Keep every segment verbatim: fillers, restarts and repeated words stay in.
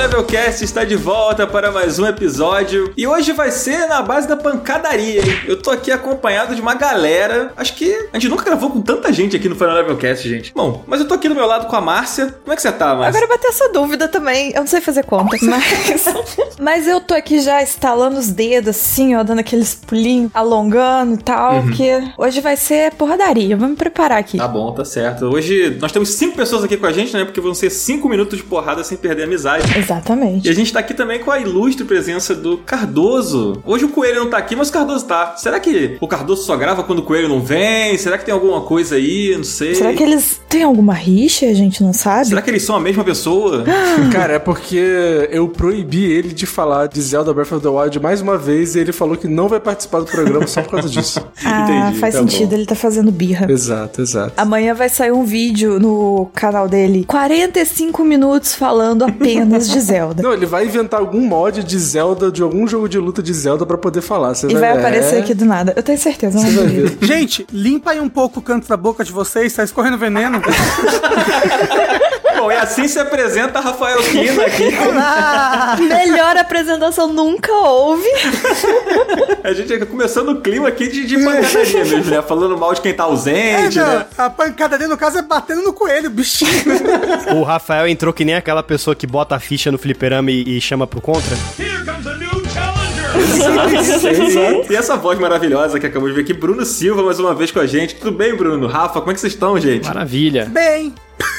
Levelcast está de volta para mais um episódio e hoje vai ser na base da pancadaria, hein? Eu tô aqui acompanhado de uma galera, acho que a gente nunca gravou com tanta gente aqui no Final Levelcast, gente. Bom, mas eu tô aqui do meu lado com a Márcia. Como é que você tá, Márcia? Agora bateu essa dúvida também, eu não sei fazer conta, mas... mas eu tô aqui já estalando os dedos assim, ó, dando aqueles pulinhos, alongando e tal, uhum. Porque hoje vai ser porradaria, vamos me preparar aqui. Tá bom, tá certo. Hoje nós temos cinco pessoas aqui com a gente, né, porque vão ser cinco minutos de porrada sem perder a amizade. Exatamente. E a gente tá aqui também com a ilustre presença do Cardoso. Hoje o Coelho não tá aqui, mas o Cardoso tá. Será que o Cardoso só grava quando o Coelho não vem? Será que tem alguma coisa aí? Não sei. Será que eles têm alguma rixa? A gente não sabe? Será que eles são a mesma pessoa? Cara, é porque eu proibi ele de falar de Zelda Breath of the Wild mais uma vez e ele falou que não vai participar do programa só por causa disso. Ah, entendi, faz tá sentido. Bom. Ele tá fazendo birra. Exato, exato. Amanhã vai sair um vídeo no canal dele, quarenta e cinco minutos falando apenas de Zelda. Não, ele vai inventar algum mod de Zelda, de algum jogo de luta de Zelda pra poder falar. Você e vai, vai aparecer é... aqui do nada. Eu tenho certeza. Você vai ver. Gente, limpa aí um pouco o canto da boca de vocês, tá escorrendo veneno. Bom, e assim se apresenta Rafael Kina aqui. Ah, melhor apresentação nunca houve. A gente é começando o clima aqui de, de pancadaria mesmo, né? Falando mal de quem tá ausente, é, não, né? A pancadaria, no caso, é batendo no coelho, bichinho. O Rafael entrou que nem aquela pessoa que bota a ficha no fliperama e, e chama pro contra. Here comes a new Exato, exato. E essa voz maravilhosa que acabamos de ver aqui, Bruno Silva, mais uma vez com a gente. Tudo bem, Bruno? Rafa, como é que vocês estão, gente? Maravilha. Bem.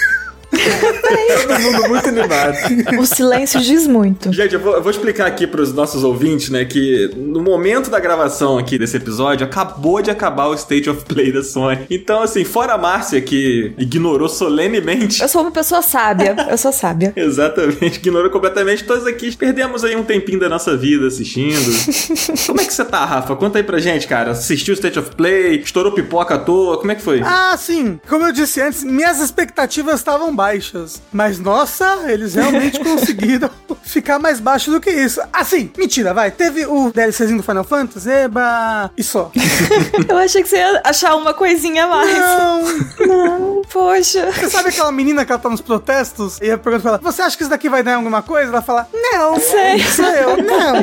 Todo mundo muito animado. O silêncio diz muito. Gente, eu vou, eu vou explicar aqui pros nossos ouvintes, né, que no momento da gravação aqui desse episódio, acabou de acabar o State of Play da Sony. Então, assim, fora a Márcia, que ignorou solenemente... Eu sou uma pessoa sábia, eu sou sábia. Exatamente, ignorou completamente. Todos aqui perdemos aí um tempinho da nossa vida assistindo. Como é que você tá, Rafa? Conta aí pra gente, cara. Assistiu o State of Play? Estourou pipoca à toa? Como é que foi? Ah, sim. Como eu disse antes, minhas expectativas estavam baixas. Mas, nossa, eles realmente conseguiram ficar mais baixo do que isso. Assim, mentira, vai. Teve o DLCzinho do Final Fantasy, eba, e só. Eu achei que você ia achar uma coisinha a mais. Não. Não, poxa. Você sabe aquela menina que ela tá nos protestos? E eu pergunto pra ela, você acha que isso daqui vai dar alguma coisa? Ela fala, não. Sei. Sou eu, não.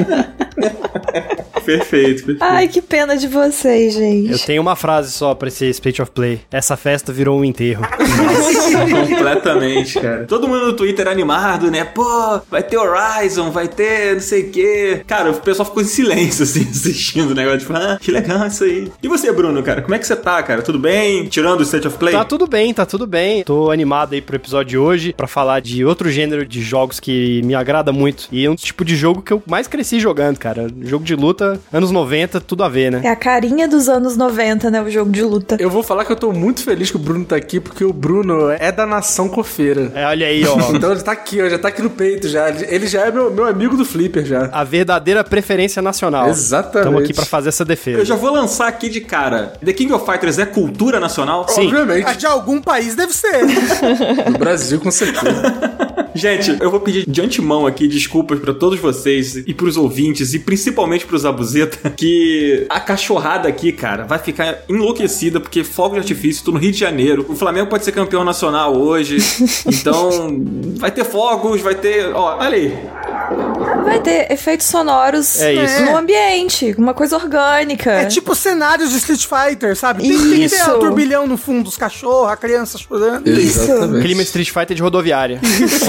Perfeito, perfeito. Ai, que pena de vocês, gente. Eu tenho uma frase só pra esse State of Play. Essa festa virou um enterro. Nossa, completamente, cara. Todo mundo no Twitter animado, né? Pô, vai ter Horizon, vai ter não sei o quê. Cara, o pessoal ficou em silêncio, assim, assistindo o negócio. Tipo, ah, que legal isso aí. E você, Bruno, cara? Como é que você tá, cara? Tudo bem? Tirando o State of Play? Tá tudo bem, tá tudo bem. Tô animado aí pro episódio de hoje pra falar de outro gênero de jogos que me agrada muito. E é um tipo de jogo que eu mais cresci jogando, cara. Jogo de luta, anos noventa, tudo a ver, né? É a carinha dos anos noventa, né? O jogo de luta. Eu vou falar que eu tô muito feliz que o Bruno tá aqui, porque o Bruno é da nação cofeira. É, olha aí, ó. Então ele tá aqui, ó, já tá aqui no peito já. Ele já é meu, meu amigo do Flipper já. A verdadeira preferência nacional. Exatamente. Estamos aqui pra fazer essa defesa. Eu já vou lançar aqui de cara. The King of Fighters é cultura nacional? Sim. Obviamente. De algum país deve ser. No Brasil, com certeza. Gente, eu vou pedir de antemão aqui desculpas pra todos vocês e pros ouvintes e principalmente pros Abuzeta, que a cachorrada aqui, cara, vai ficar enlouquecida porque fogo de artifício, tô no Rio de Janeiro. O Flamengo pode ser campeão nacional hoje. Então, vai ter fogos, vai ter... Ó, olha aí. Vai ter efeitos sonoros é isso. no ambiente, uma coisa orgânica. É tipo cenários de Street Fighter, sabe? Tem, tem que ter um turbilhão no fundo, os cachorros, a criança chorando. Isso. Clima Street Fighter de rodoviária.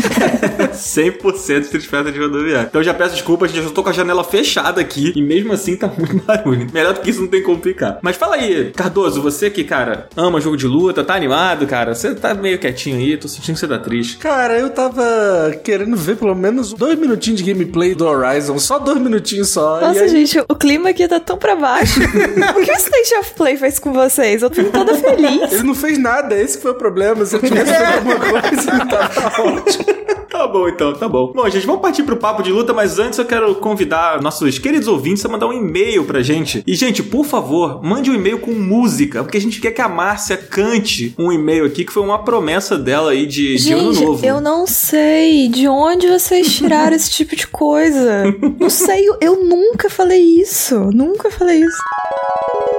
cem por cento Street Fighter de rodoviária. Então eu já peço desculpas, gente, eu tô com a janela fechada aqui e mesmo assim tá muito barulho. Melhor do que isso não tem como ficar. Mas fala aí, Cardoso, você que, cara, ama jogo de luta, tá animado, cara? Você tá meio quietinho aí, tô sentindo que você tá triste. Cara, eu tava querendo ver pelo menos dois minutinhos de gameplay do Horizon, só dois minutinhos só. Nossa, aí... gente, o clima aqui tá tão pra baixo. O que o State of Play fez com vocês? Eu tô toda feliz. Ele não fez nada, esse foi o problema. Se eu tivesse feito alguma coisa, tava ótimo. Tá bom, então, tá bom. Bom, gente, vamos partir pro papo de luta, mas antes eu quero convidar nossos queridos ouvintes a mandar um e-mail pra gente. E, gente, por favor, mande um e-mail com música, porque a gente quer que a Márcia cante um e-mail aqui, que foi uma promessa dela aí de, gente, de ano novo. Eu não sei de onde vocês tiraram esse tipo de coisa. Não sei, eu, eu nunca falei isso. Nunca falei isso.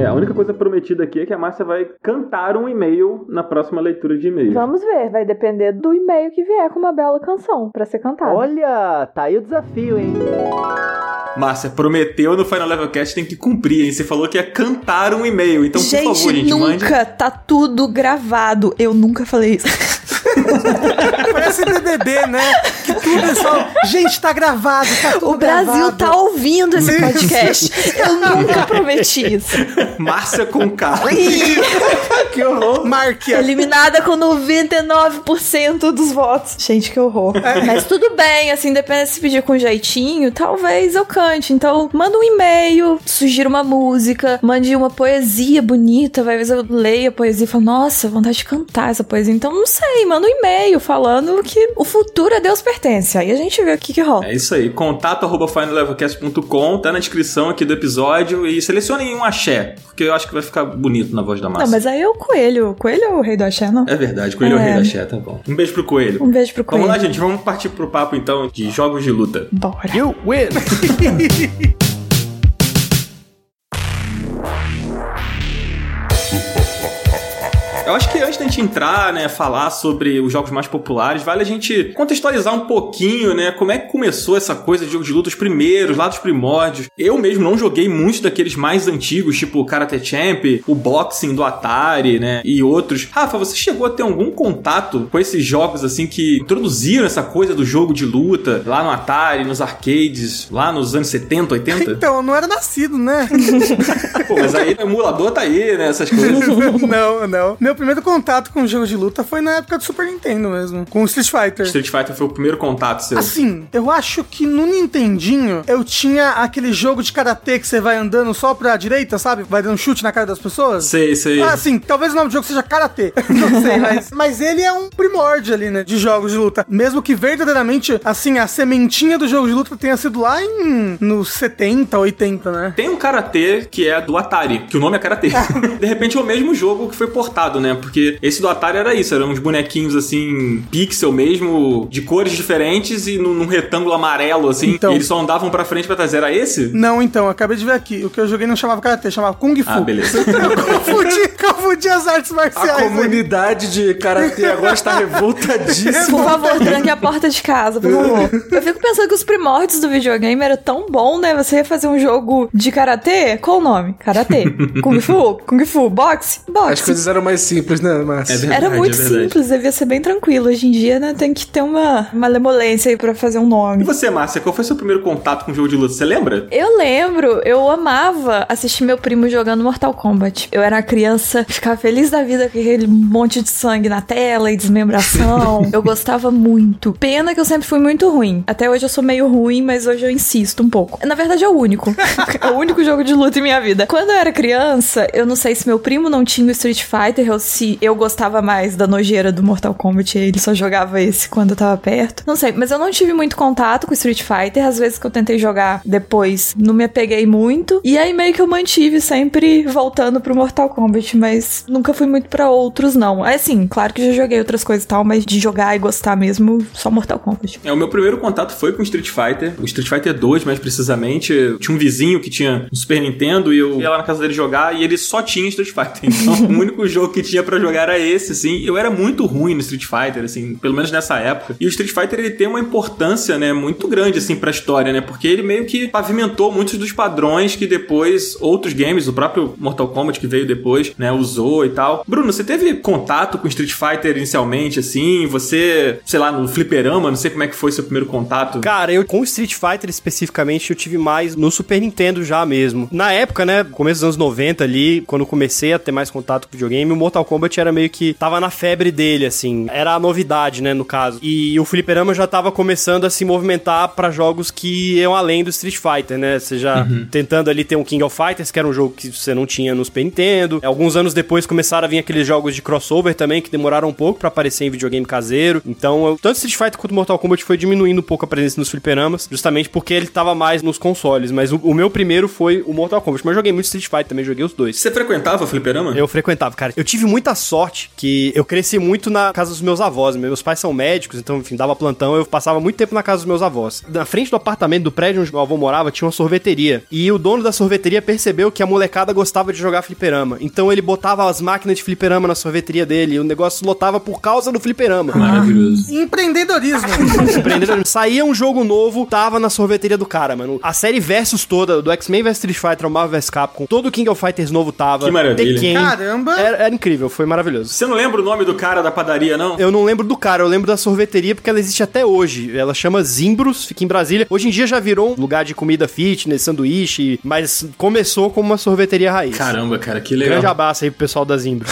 É, a única coisa prometida aqui é que a Márcia vai cantar um e-mail na próxima leitura de e-mail. Vamos ver, vai depender do e-mail que vier com uma bela canção pra ser cantada. Olha, tá aí o desafio, hein? Márcia, prometeu no Final Level Cast, tem que cumprir, hein? Você falou que ia cantar um e-mail, então gente, por favor, gente, nunca, mande... tá tudo gravado. Eu nunca falei isso. Parece B B B, né? Que tudo é só... Gente, tá gravado, tá tudo O Brasil gravado. tá ouvindo esse podcast. Eu nunca prometi isso. Márcia com K. Que horror. Marque. Eliminada com noventa e nove por cento dos votos. Gente, que horror. Mas tudo bem, assim, depende se pedir com jeitinho, talvez eu cante. Então, manda um e-mail, sugira uma música, mande uma poesia bonita, vai ver eu leio a poesia e falo, nossa, vontade de cantar essa poesia. Então, não sei, manda um e-mail falando que o futuro a Deus pertence. Aí a gente vê o que que rola. É isso aí, contato arroba final level cast ponto com, tá na descrição aqui do episódio e selecionem um axé, porque eu acho que vai ficar bonito na voz da Márcia. Não, mas aí é o Coelho. O Coelho é o rei do axé, não? É verdade, Coelho é, é o rei do axé, tá bom. Um beijo pro Coelho. Um beijo pro Coelho. Vamos lá, gente, vamos partir pro papo então de jogos de luta. Bora. You win! Eu acho que antes da gente entrar, né, falar sobre os jogos mais populares, vale a gente contextualizar um pouquinho, né, como é que começou essa coisa de jogos de luta, os primeiros, lá dos primórdios. Eu mesmo não joguei muitos daqueles mais antigos, tipo o Karate Champ, o Boxing do Atari, né, e outros. Rafa, você chegou a ter algum contato com esses jogos, assim, que introduziram essa coisa do jogo de luta lá no Atari, nos arcades, lá nos anos setenta, oitenta? Então, eu não era nascido, né? Pô, mas aí o emulador tá aí, né, essas coisas. Não, não. Meu primeiro contato com jogos de luta foi na época do Super Nintendo mesmo, com o Street Fighter. Street Fighter foi o primeiro contato seu. Assim, eu acho que no Nintendinho eu tinha aquele jogo de karatê que você vai andando só pra direita, sabe? Vai dando chute na cara das pessoas. Sei, sei. Ah, assim, talvez o nome do jogo seja karatê. Não sei, mas, mas ele é um primórdio ali, né? De jogos de luta. Mesmo que verdadeiramente, assim, a sementinha do jogo de luta tenha sido lá em nos setenta, oitenta, né? Tem um karatê que é do Atari, que o nome é karatê. De repente é o mesmo jogo que foi portado, né? Porque esse do Atari era isso, eram uns bonequinhos assim, pixel mesmo, de cores diferentes e num, num retângulo amarelo, assim. Então, e eles só andavam pra frente e pra trás. Era esse? Não, então, eu acabei de ver aqui. O que eu joguei não chamava karatê, chamava Kung Fu. Ah, beleza. Eu confundi, confundi as artes marciais. A comunidade de karatê agora está revoltadíssima. Por favor, tranque a porta de casa, por favor. Eu fico pensando que os primórdios do videogame era tão bom, né? Você ia fazer um jogo de karatê? Qual o nome? Karatê. Kung Fu? Kung Fu. Boxe? Boxe. As coisas eram mais simples, né, Márcia? É verdade, Era muito é verdade. simples, devia ser bem tranquilo. Hoje em dia, né, tem que ter uma malemolência aí pra fazer um E nome. você, Márcia, qual foi seu primeiro contato com o jogo de luta? Você lembra? Eu lembro, eu amava assistir meu primo jogando Mortal Kombat. Eu era uma criança, ficava feliz da vida com aquele monte de sangue na tela e desmembração. Eu gostava muito. Pena que eu sempre fui muito ruim. Até hoje eu sou meio ruim, mas hoje eu insisto um pouco. Na verdade é o único. É o único jogo de luta em minha vida. Quando eu era criança, eu não sei se meu primo não tinha o Street Fighter ou se eu gostava mais da nojeira do Mortal Kombat e ele só jogava esse quando eu tava perto. Não sei, mas eu não tive muito contato com Street Fighter. Às vezes que eu tentei jogar depois, não me apeguei muito. E aí meio que eu mantive sempre voltando pro Mortal Kombat, mas nunca fui muito pra outros, não. É assim, claro que já joguei outras coisas e tal, mas de jogar e gostar mesmo, só Mortal Kombat. É, o meu primeiro contato foi com Street Fighter, o Street Fighter dois, mais precisamente. Eu tinha um vizinho que tinha um Super Nintendo e eu ia lá na casa dele jogar e ele só tinha Street Fighter. Então, o único jogo que tinha pra jogar era esse, assim. Eu era muito ruim no Street Fighter, assim, pelo menos nessa época. E o Street Fighter, ele tem uma importância, né, muito grande, assim, pra história, né? Porque ele meio que pavimentou muitos dos padrões que depois outros games, o próprio Mortal Kombat que veio depois, né, usou e tal. Bruno, você teve contato com Street Fighter inicialmente, assim? Você, sei lá, no fliperama, não sei como é que foi seu primeiro contato. Cara, eu com Street Fighter especificamente, eu tive mais no Super Nintendo já mesmo. Na época, né, começo dos anos noventa ali, quando eu comecei a ter mais contato com o videogame, o Mortal Kombat era meio que, tava na febre dele, assim. Era a novidade, né, no caso. E o fliperama já tava começando a se movimentar pra jogos que iam além do Street Fighter, né? Você já uhum. tentando ali ter um King of Fighters, que era um jogo que você não tinha no Super Nintendo. Alguns anos anos depois começaram a vir aqueles jogos de crossover também, que demoraram um pouco pra aparecer em videogame caseiro. Então, eu, tanto Street Fighter quanto Mortal Kombat foi diminuindo um pouco a presença nos fliperamas, justamente porque ele tava mais nos consoles. Mas o, o meu primeiro foi o Mortal Kombat. Mas eu joguei muito Street Fighter também, joguei os dois. Você frequentava fliperama? Eu frequentava, cara. Eu tive muita sorte que eu cresci muito na casa dos meus avós. Meus pais são médicos, então, enfim, dava plantão. Eu passava muito tempo na casa dos meus avós. Na frente do apartamento, do prédio onde meu avô morava, tinha uma sorveteria. E o dono da sorveteria percebeu que a molecada gostava de jogar fliperama. Então ele botava as máquinas de fliperama na sorveteria dele. E o negócio lotava por causa do fliperama. Maravilhoso. Empreendedorismo. Empreendedorismo. Saía um jogo novo, tava na sorveteria do cara, mano. A série Versus toda, do X-Men versus Street Fighter, Marvel versus Capcom, todo o King of Fighters novo tava. Que maravilha. Tekken. Caramba. Era, era incrível, foi maravilhoso. Você não lembra o nome do cara da padaria, não? Eu não lembro do cara, eu lembro da sorveteria porque ela existe até hoje. Ela chama Zimbros, fica em Brasília. Hoje em dia já virou um lugar de comida fitness, sanduíche, mas começou como uma sorveteria raiz. Caramba, cara, que legal. Grande abraço aí pro pessoal da Zimbros.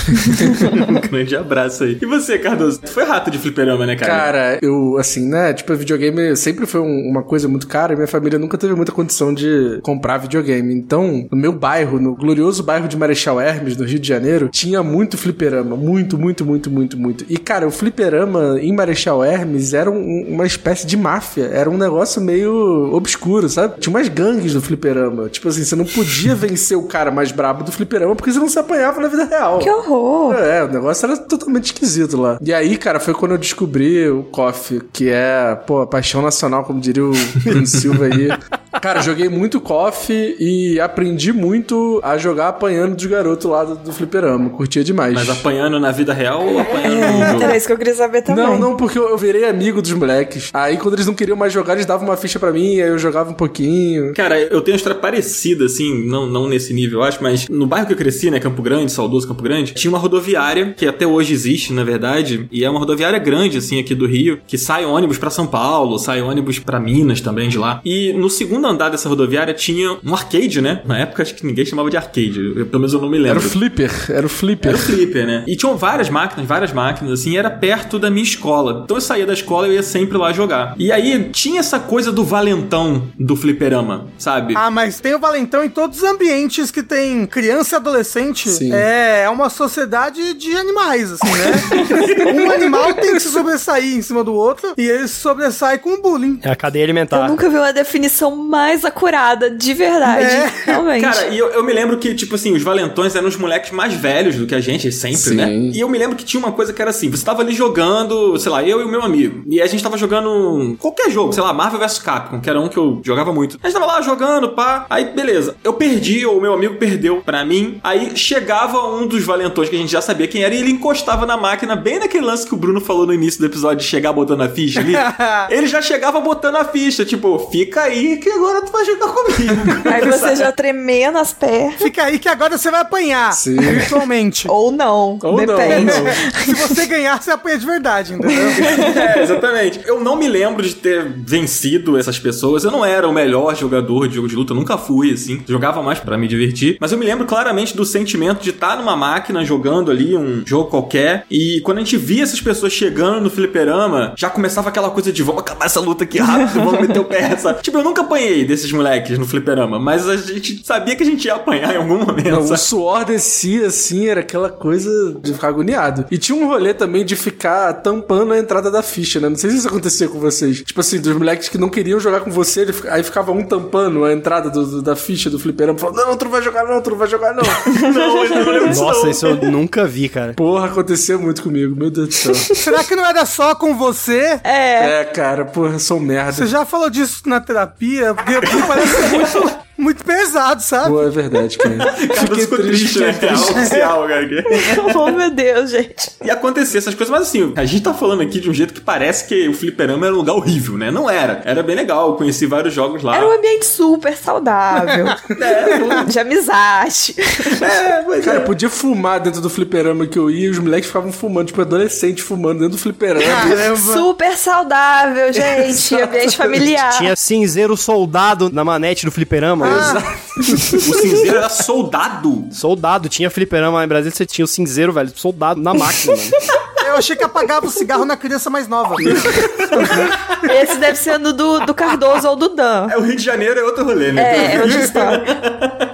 Um grande abraço aí. E você, Cardoso? Tu foi rato de fliperama, né, cara? Cara, eu, assim, né, tipo, videogame sempre foi um, uma coisa muito cara e minha família nunca teve muita condição de comprar videogame. Então, no meu bairro, no glorioso bairro de Marechal Hermes, no Rio de Janeiro, tinha muito fliperama. Muito, muito, muito, muito, muito. E, cara, o fliperama em Marechal Hermes era um, uma espécie de máfia. Era um negócio meio obscuro, sabe? Tinha umas gangues no fliperama. Tipo assim, você não podia vencer o cara mais brabo do fliperama porque você não se apanhava na vida real. Que horror! É, o negócio era totalmente esquisito lá. E aí, cara, foi quando eu descobri o K O F, que é, pô, a paixão nacional, como diria o Bruno Silva aí. Cara, joguei muito K O F e aprendi muito a jogar apanhando dos garotos lá do, do fliperama. Curtia demais. Mas apanhando na vida real ou apanhando no É, jogo? era isso que eu queria saber também. Não, não, porque eu, eu virei amigo dos moleques. Aí, quando eles não queriam mais jogar, eles davam uma ficha pra mim, aí eu jogava um pouquinho. Cara, eu tenho uma história parecida, assim, não, não nesse nível, eu acho, mas no bairro que eu cresci, né, Campo Grande, saudoso Campo Grande, tinha uma rodoviária, que até hoje existe, na verdade, e é uma rodoviária grande, assim, aqui do Rio, que sai ônibus pra São Paulo, sai ônibus pra Minas também, de lá. E no segundo andar dessa rodoviária tinha um arcade, né? Na época, acho que ninguém chamava de arcade, eu, pelo menos eu não me lembro. Era o flipper, era o flipper. Era o flipper, né? E tinham várias máquinas, várias máquinas, assim, era perto da minha escola. Então eu saía da escola e eu ia sempre lá jogar. E aí tinha essa coisa do valentão do fliperama, sabe? Ah, mas tem o valentão em todos os ambientes que tem criança e adolescente. Sim. É, é uma sociedade de animais, assim, né? Um animal tem que se sobressair em cima do outro e ele se sobressai com bullying. É a cadeia Eu alimentar. nunca vi uma definição mais acurada, de verdade. É. Realmente. Cara, e eu, eu me lembro que, tipo assim, os valentões eram os moleques mais velhos do que a gente, sempre, Sim. né? E eu me lembro que tinha uma coisa que era assim, você tava ali jogando, sei lá, eu e o meu amigo, e a gente tava jogando qualquer jogo, sei lá, Marvel versus Capcom, que era um que eu jogava muito. A gente tava lá jogando, pá, aí beleza, eu perdi, ou o meu amigo perdeu pra mim, aí chegava um dos valentões que a gente já sabia quem era, e ele encostava na máquina, bem naquele lance que o Bruno falou no início do episódio, de chegar botando a ficha ali. Ele já chegava botando a ficha, tipo, fica aí que agora tu vai jogar comigo. Aí você já tremendo as pernas. Fica aí que agora você vai apanhar. Sim. Virtualmente. Ou não. Ou não, depende. ou não. Se você ganhar, você apanha de verdade, entendeu? É, exatamente. Eu não me lembro de ter vencido essas pessoas. Eu não era o melhor jogador de jogo de luta, eu nunca fui, assim. Jogava mais pra me divertir. Mas eu me lembro claramente do sentimento de estar numa máquina jogando ali um jogo qualquer. E quando a gente via essas pessoas chegando no fliperama, já começava aquela coisa de vamos acabar essa luta aqui rápido, vamos meter o pé, sabe? Tipo, eu nunca apanhei desses moleques no fliperama, mas a gente sabia que a gente ia apanhar em algum momento, Não, o sabe? suor descia, assim, era aquela coisa de ficar agoniado. E tinha um rolê também de ficar tampando a entrada da ficha, né? Não sei se isso acontecia com vocês. Tipo assim, dos moleques que não queriam jogar com você, ele fica- aí ficava um tampando a entrada do- do- da ficha do fliperama, falando, não, tu não vai jogar não, tu não vai jogar não. Não, eu não lembro disso, Nossa, não. isso eu nunca vi, cara. Porra, acontecia muito comigo, meu Deus do céu. Será que não era só com você? É. É, cara, porra, eu sou um merda. Você já falou disso na terapia? Porque, porque parece muito, muito pesado, sabe? Pô, é verdade, cara. Cara, ficou triste, né? fiquei É oficial, cara. Oh, meu Deus, gente. E acontecer essas coisas, mas assim, a gente tá falando aqui de um jeito que parece que o fliperama era um lugar horrível, né? Não era. Era bem legal, eu conheci vários jogos lá. Era um ambiente super saudável. De amizade. É, pois Cara, é. podia fumar dentro do fliperama que eu ia e os moleques ficavam fumando, tipo, adolescente fumando dentro do fliperama. Caramba. Super saudável, gente. Ambiente familiar. Tinha cinzeiro soldado na manete do fliperama. O cinzeiro era soldado. Soldado, tinha fliperama lá em Brasília, você tinha o cinzeiro, velho, soldado na máquina, mano. Eu achei que apagava o cigarro na criança mais nova. Esse deve ser do, do Cardoso ou do Dan. É, o Rio de Janeiro é outro rolê, né? É, é onde está.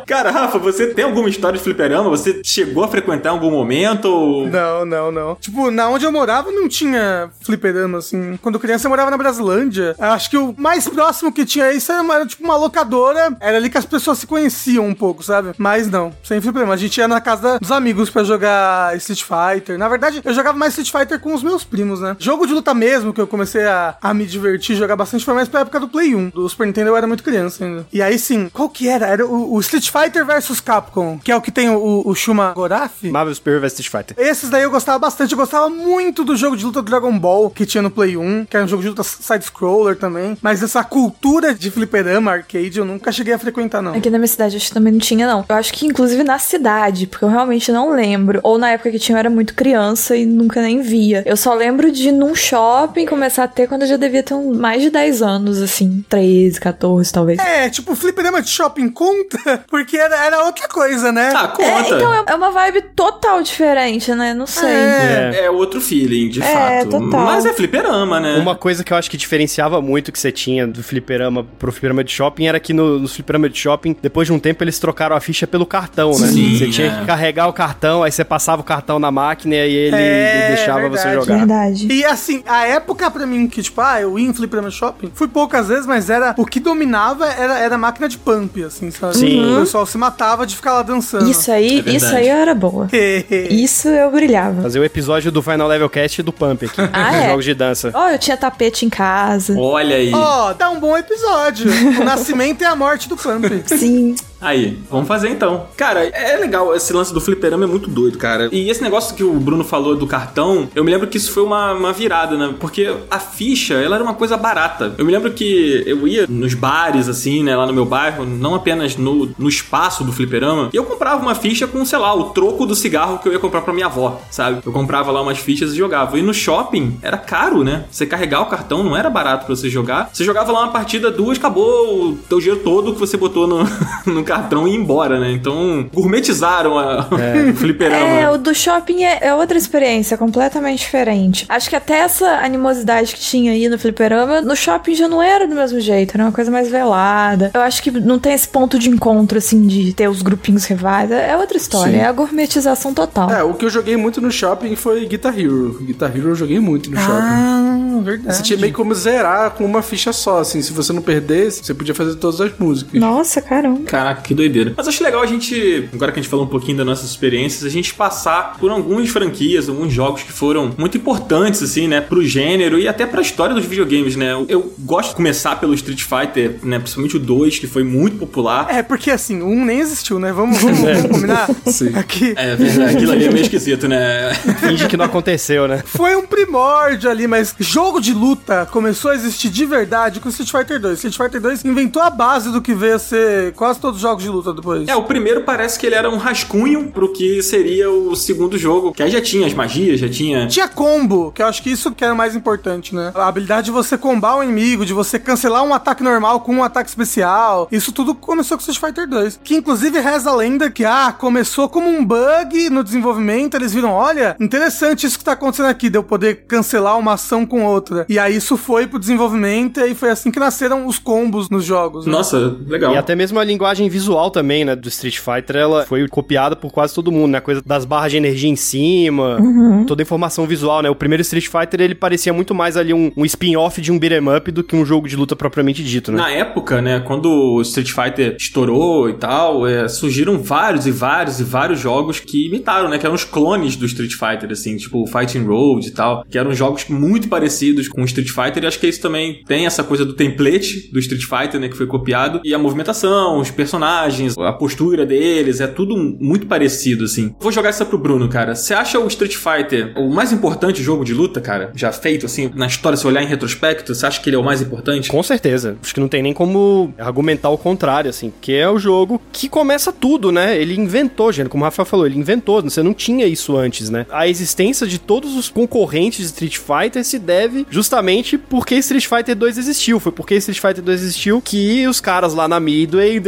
Cara, Rafa, você tem alguma história de fliperama? Você chegou a frequentar em algum momento? Ou... Não, não, não. Tipo, na onde eu morava não tinha fliperama, assim. Quando criança eu morava na Brasilândia. Acho que o mais próximo que tinha isso era, era tipo uma locadora. Era ali que as pessoas se conheciam um pouco, sabe? Mas não, sem fliperama. A gente ia na casa dos amigos pra jogar Street Fighter. Na verdade, eu jogava mais Street Fighter com os meus primos, né? Jogo de luta mesmo, que eu comecei a, a me divertir, jogar bastante, foi mais pra época do Play um. Do Super Nintendo eu era muito criança ainda. E aí sim, qual que era? Era o, o Street Fighter versus Capcom, que é o que tem o, o Shuma Gorath. Marvel Super versus Street Fighter. Esses daí eu gostava bastante. Eu gostava muito do jogo de luta do Dragon Ball, que tinha no Play um, que era um jogo de luta side-scroller também. Mas essa cultura de fliperama, arcade, eu nunca cheguei a frequentar, não. Aqui na minha cidade acho que também não tinha, não. Eu acho que inclusive na cidade, porque eu realmente não lembro. Ou na época que tinha eu era muito criança e nunca nem via. Eu só lembro de ir num shopping começar a ter quando eu já devia ter um, mais de dez anos, assim. treze, catorze, talvez. É, tipo, fliperama de shopping conta, porque era, era outra coisa, né? Ah, conta. É, então é, é uma vibe total diferente, né? Não sei. É. É outro feeling, de É, fato. total. Mas é fliperama, né? Uma coisa que eu acho que diferenciava muito que você tinha do fliperama pro fliperama de shopping era que no, no fliperama de shopping, depois de um tempo, eles trocaram a ficha pelo cartão, né? Sim, você tinha é. que carregar o cartão, aí você passava o cartão na máquina e ele É, deixava verdade. você jogar. Verdade. E assim, a época pra mim que, tipo, ah, eu ia em fliperama shopping, fui poucas vezes, mas era o que dominava era, era a máquina de pump, assim, sabe? Sim. O pessoal se matava de ficar lá dançando. Isso aí, É isso aí eu era boa. Isso eu brilhava. Fazer o episódio do Final Level Cast do Pump aqui. Ah, é? Jogos de dança. Ó, eu tinha tapete em casa. Olha aí. Ó, oh, dá um bom episódio. O nascimento e a morte do pump. Sim. Aí, vamos fazer então. Cara, é legal, esse lance do fliperama é muito doido, cara. E esse negócio que o Bruno falou do cartão, eu me lembro que isso foi uma, uma virada, né? Porque a ficha, ela era uma coisa barata. Eu me lembro que eu ia nos bares, assim, né, lá no meu bairro, não apenas no, no espaço do fliperama, e eu comprava uma ficha com, sei lá, o troco do cigarro que eu ia comprar pra minha avó, sabe? Eu comprava lá umas fichas e jogava. E no shopping, era caro, né? Você carregar o cartão não era barato pra você jogar. Você jogava lá uma partida, duas, acabou o teu dinheiro todo que você botou no, no cartão e ir embora, né? Então, gourmetizaram a é. o fliperama. É, o do shopping é, é outra experiência, completamente diferente. Acho que até essa animosidade que tinha aí no fliperama, no shopping já não era do mesmo jeito, era uma coisa mais velada. Eu acho que não tem esse ponto de encontro, assim, de ter os grupinhos rivais. É outra história, Sim. é a gourmetização total. É, o que eu joguei muito no shopping foi Guitar Hero. Guitar Hero eu joguei muito no ah, shopping. Ah, verdade. Você tinha meio como zerar com uma ficha só, assim. Se você não perdesse, você podia fazer todas as músicas. Nossa, caramba. Caraca, que doideira. Mas acho legal a gente, agora que a gente falou um pouquinho das nossas experiências, a gente passar por algumas franquias, alguns jogos que foram muito importantes, assim, né, pro gênero e até pra história dos videogames, né. Eu, eu gosto de começar pelo Street Fighter, né, principalmente o dois, que foi muito popular. É, porque assim, o um nem existiu, né? Vamos, vamos, vamos combinar? Sim. Aqui. É verdade, aquilo ali é meio esquisito, né. Finge que não aconteceu, né? Foi um primórdio ali, mas jogo de luta começou a existir de verdade com o Street Fighter dois. Street Fighter dois inventou a base do que veio a ser quase todos os jogos de luta depois. É, o primeiro parece que ele era um rascunho pro que seria o segundo jogo, que aí já tinha as magias, já tinha... Tinha combo, que eu acho que isso que era o mais importante, né? A habilidade de você combar o inimigo, de você cancelar um ataque normal com um ataque especial. Isso tudo começou com Street Fighter dois. Que inclusive reza a lenda que, ah, começou como um bug no desenvolvimento, eles viram, olha, interessante isso que tá acontecendo aqui, de eu poder cancelar uma ação com outra. E aí isso foi pro desenvolvimento e foi assim que nasceram os combos nos jogos. Né? Nossa, legal. E até mesmo a linguagem visual também, né, do Street Fighter, ela foi copiada por quase todo mundo, né, a coisa das barras de energia em cima, uhum. toda a informação visual, né, o primeiro Street Fighter, ele parecia muito mais ali um, um spin-off de um beat'em up do que um jogo de luta propriamente dito, né. Na época, né, quando o Street Fighter estourou e tal, é, surgiram vários e vários e vários jogos que imitaram, né, que eram os clones do Street Fighter, assim, tipo o Fighting Road e tal, que eram jogos muito parecidos com o Street Fighter, e acho que isso também tem essa coisa do template do Street Fighter, né, que foi copiado, e a movimentação, os personagens, a postura deles, é tudo muito parecido, assim. Vou jogar essa pro Bruno, cara. Você acha o Street Fighter o mais importante jogo de luta, cara? Já feito, assim, na história, se olhar em retrospecto, você acha que ele é o mais importante? Com certeza. Acho que não tem nem como argumentar o contrário, assim, porque é o jogo que começa tudo, né? Ele inventou, gente, como o Rafael falou, ele inventou, você não tinha isso antes, né? A existência de todos os concorrentes de Street Fighter se deve justamente porque Street Fighter dois existiu. Foi porque Street Fighter dois existiu que os caras lá na Midway decidiram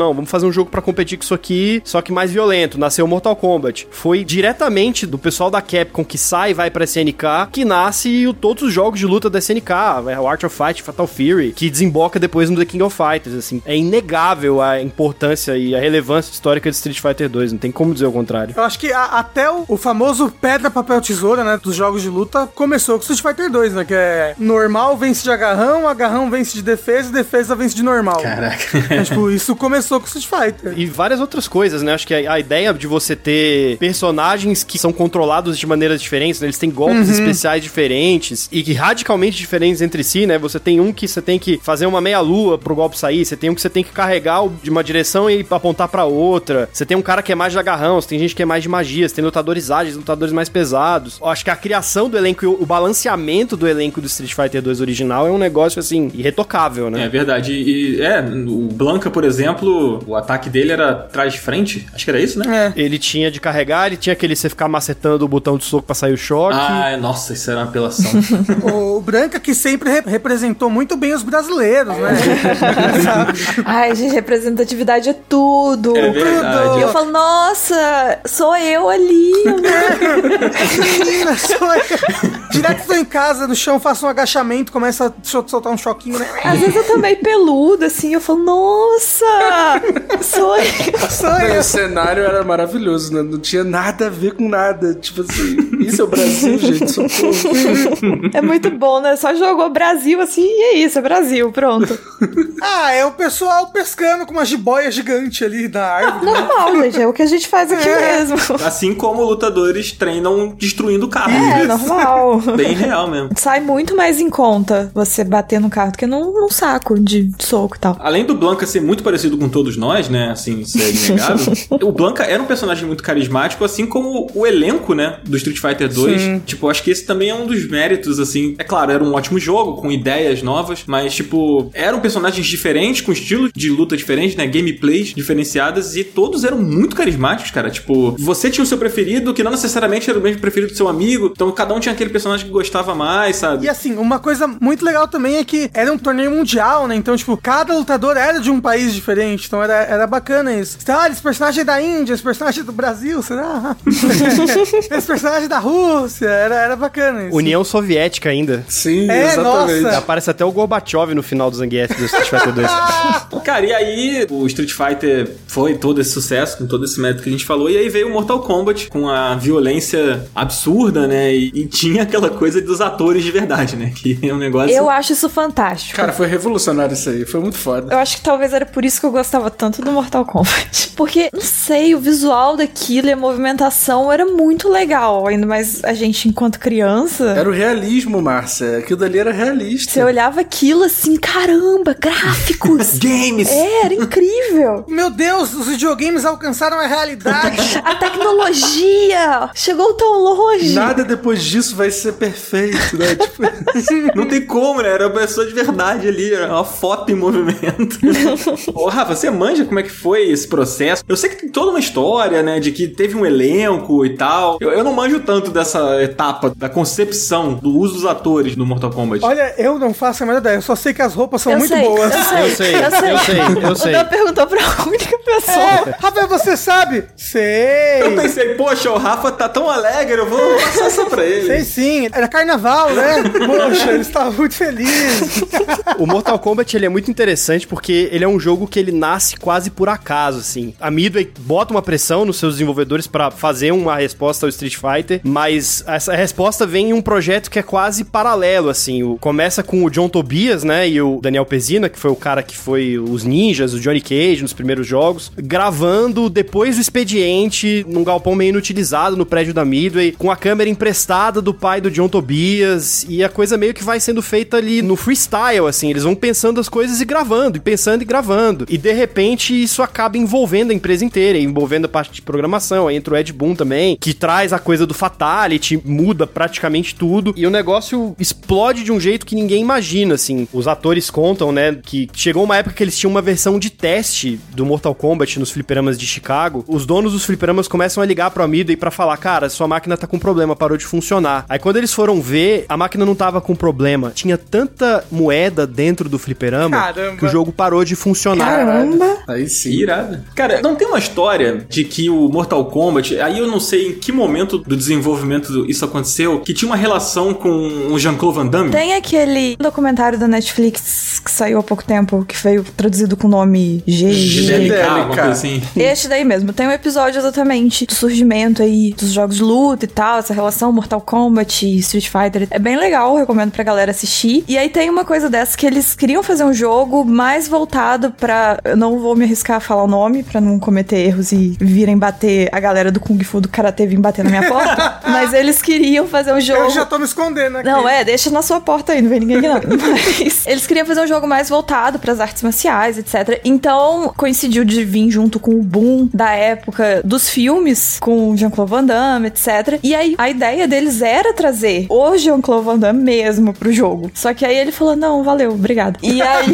não, vamos fazer um jogo pra competir com isso aqui, só que mais violento. Nasceu Mortal Kombat. Foi diretamente do pessoal da Capcom que sai e vai pra S N K que nasce o, todos os jogos de luta da S N K, o Art of Fight, Fatal Fury, que desemboca depois no The King of Fighters, assim. É inegável a importância e a relevância histórica de Street Fighter dois, não tem como dizer o contrário. Eu acho que a, até o, o famoso pedra, papel, tesoura, né, dos jogos de luta, começou com Street Fighter dois, né, que é normal vence de agarrão, agarrão vence de defesa, defesa vence de normal. Caraca. É, tipo, isso começou com Street Fighter. E várias outras coisas, né, acho que a, a ideia de você ter personagens que são controlados de maneiras diferentes, né, eles têm golpes uhum. especiais diferentes e que radicalmente diferentes entre si, né, você tem um que você tem que fazer uma meia-lua pro golpe sair, você tem um que você tem que carregar de uma direção e apontar pra outra, você tem um cara que é mais de agarrão, você tem gente que é mais de magia, você tem lutadores ágeis, lutadores mais pesados. Eu acho que a criação do elenco e o balanceamento do elenco do Street Fighter dois original é um negócio, assim, irretocável, né? É verdade. E, e é, o Blanka, por exemplo, o ataque dele era trás de frente, acho que era isso, né? É. Ele tinha de carregar, ele tinha aquele você ficar macetando o botão de soco pra sair o choque. Ah, nossa, isso era uma apelação. O Branca que sempre re- representou muito bem os brasileiros, né? Ai, gente, representatividade é tudo. É verdade. Tudo. E eu falo, nossa, sou eu ali, né? Menina, sou eu. Direto tô em casa, no chão, faço um agachamento, começa a sol- soltar um choquinho, né? Às vezes eu tô meio peluda, assim, eu falo, nossa, sou eu. Sou Não, eu. o cenário era maravilhoso, né? Não tinha nada a ver com nada. Tipo assim, isso é o Brasil, gente, socorro. É muito bom, né? Só jogou Brasil assim e é isso, é Brasil, pronto. Ah, é o pessoal pescando com uma jiboia gigante ali na árvore. Normal, gente, é o que a gente faz aqui É. mesmo. Assim como lutadores treinam destruindo carros. É, normal. Bem real mesmo. Sai muito mais em conta você bater no carro do que num, num saco de soco e tal. Além do Blanka ser muito parecido com todos nós, né? Assim, isso é inegável. O Blanka era um personagem muito carismático, assim como o elenco, né? Do Street Fighter dois. Sim. Tipo, acho que esse também é um dos méritos, assim. É claro, era um ótimo jogo, com ideias novas, mas, tipo, eram personagens diferentes, com estilos de luta diferentes, né? Gameplays diferenciadas, e todos eram muito carismáticos, cara. Tipo, você tinha o seu preferido, que não necessariamente era o mesmo preferido do seu amigo, então cada um tinha aquele personagem que gostava mais, sabe? E assim, uma coisa muito legal também é que era um torneio mundial, né? Então, tipo, cada lutador era de um país diferente. Então era, era bacana isso. Ah, esse personagem é da Índia, esse personagem é do Brasil, será? Esse personagem é da Rússia. Era, era bacana isso. União Soviética ainda. Sim, É, exatamente. nossa. Aparece até o Gorbachev no final do Zangief do Street Fighter dois. Cara, e aí o Street Fighter foi todo esse sucesso, com todo esse mérito que a gente falou, e aí veio o Mortal Kombat com a violência absurda, né? E, e tinha aquela coisa dos atores de verdade, né? Que é um negócio... Eu acho isso fantástico. Cara, foi revolucionário isso aí. Foi muito foda. Eu acho que talvez era por isso que eu gostava tanto do Mortal Kombat. Porque, não sei, o visual daquilo e a movimentação era muito legal. Ainda mais a gente enquanto criança. Era o realismo, Márcia. Aquilo dali era realista. Você olhava aquilo assim, caramba, gráficos. Games! É, era incrível. Meu Deus, os videogames alcançaram a realidade. A tecnologia chegou tão longe. Nada depois disso vai ser perfeito, né? Tipo... Não tem como, né? Era uma pessoa de verdade ali, era uma foto em movimento. Ô, Rafa, você manja como é que foi esse processo? Eu sei que tem toda uma história, né? De que teve um elenco e tal. Eu, eu não manjo tanto dessa etapa da concepção, do uso dos atores no Mortal Kombat. Olha, eu não faço a menor ideia. Eu só sei que as roupas são Eu muito sei, boas. Eu sei, Eu sei, eu sei, eu sei. O Dan perguntou pra única pessoa. É, Rafael, você sabe? Sei. Eu pensei, poxa, o Rafa tá tão alegre, eu vou passar essa pra ele. Sei sim. Era carnaval, né? Poxa, ele estava muito feliz. O Mortal Kombat, ele é muito interessante porque ele é um jogo que ele nasce quase por acaso, assim. A Midway bota uma pressão nos seus desenvolvedores pra fazer uma resposta ao Street Fighter, mas essa resposta vem em um projeto que é quase paralelo, assim. O, começa com o John Tobias, né, e o Daniel Pezina, que foi o cara que foi os ninjas, o Johnny Cage nos primeiros jogos, gravando depois do expediente num galpão meio inutilizado no prédio da Midway, com a câmera emprestada do pai do John Tobias, e a coisa meio que vai sendo feita ali no freestyle, assim. Eles vão pensando as coisas e gravando, e pensando e gravando. E de repente isso acaba envolvendo a empresa inteira, envolvendo a parte de programação. Aí entra o Ed Boon também, que traz a coisa do Fatality, muda praticamente tudo, e o negócio explode de um jeito que ninguém imagina, assim. Os atores contam, né, que chegou uma época que eles tinham uma versão de teste do Mortal Kombat nos fliperamas de Chicago. Os donos dos fliperamas começam a ligar pro Amido e pra falar, cara, sua máquina tá com problema, parou de funcionar. Aí quando eles foram ver, a máquina não tava com problema. Tinha tanta moeda dentro do fliperama Caramba. que o jogo parou de funcionar. Caramba! Aí sim. Irado. Cara, não tem uma história de que o Mortal Kombat, aí eu não sei em que momento do desenvolvimento isso aconteceu, que tinha uma relação com o Jean-Claude Van Damme? Tem aquele documentário da Netflix que saiu há pouco tempo, que veio traduzido com o nome G G D L K, alguma coisa cara. assim. Este daí mesmo. Tem um episódio exatamente do surgimento aí dos jogos de luta e tal, essa relação Mortal Kombat e Street Fighter. É bem legal, recomendo pra galera assistir. E aí tem uma coisa dessa que eles queriam fazer um jogo mais voltado pra... Eu não vou me arriscar a falar o nome pra não cometer erros e virem bater a galera do Kung Fu, do Karatê vir bater na minha porta. Mas eles queriam fazer um jogo... Eu já tô me escondendo aqui. Não, é, deixa na sua porta aí, não vem ninguém aqui não. Mas eles queriam fazer um jogo mais voltado pras artes marciais, etcétera. Então, coincidiu de vir junto com o boom da época dos filmes, com Jean-Claude Van Damme, etcétera. E aí, a ideia deles era trazer o Jean-Claude Van Damme mesmo pro jogo. Só que aí ele falou, não, valeu, obrigado. E aí,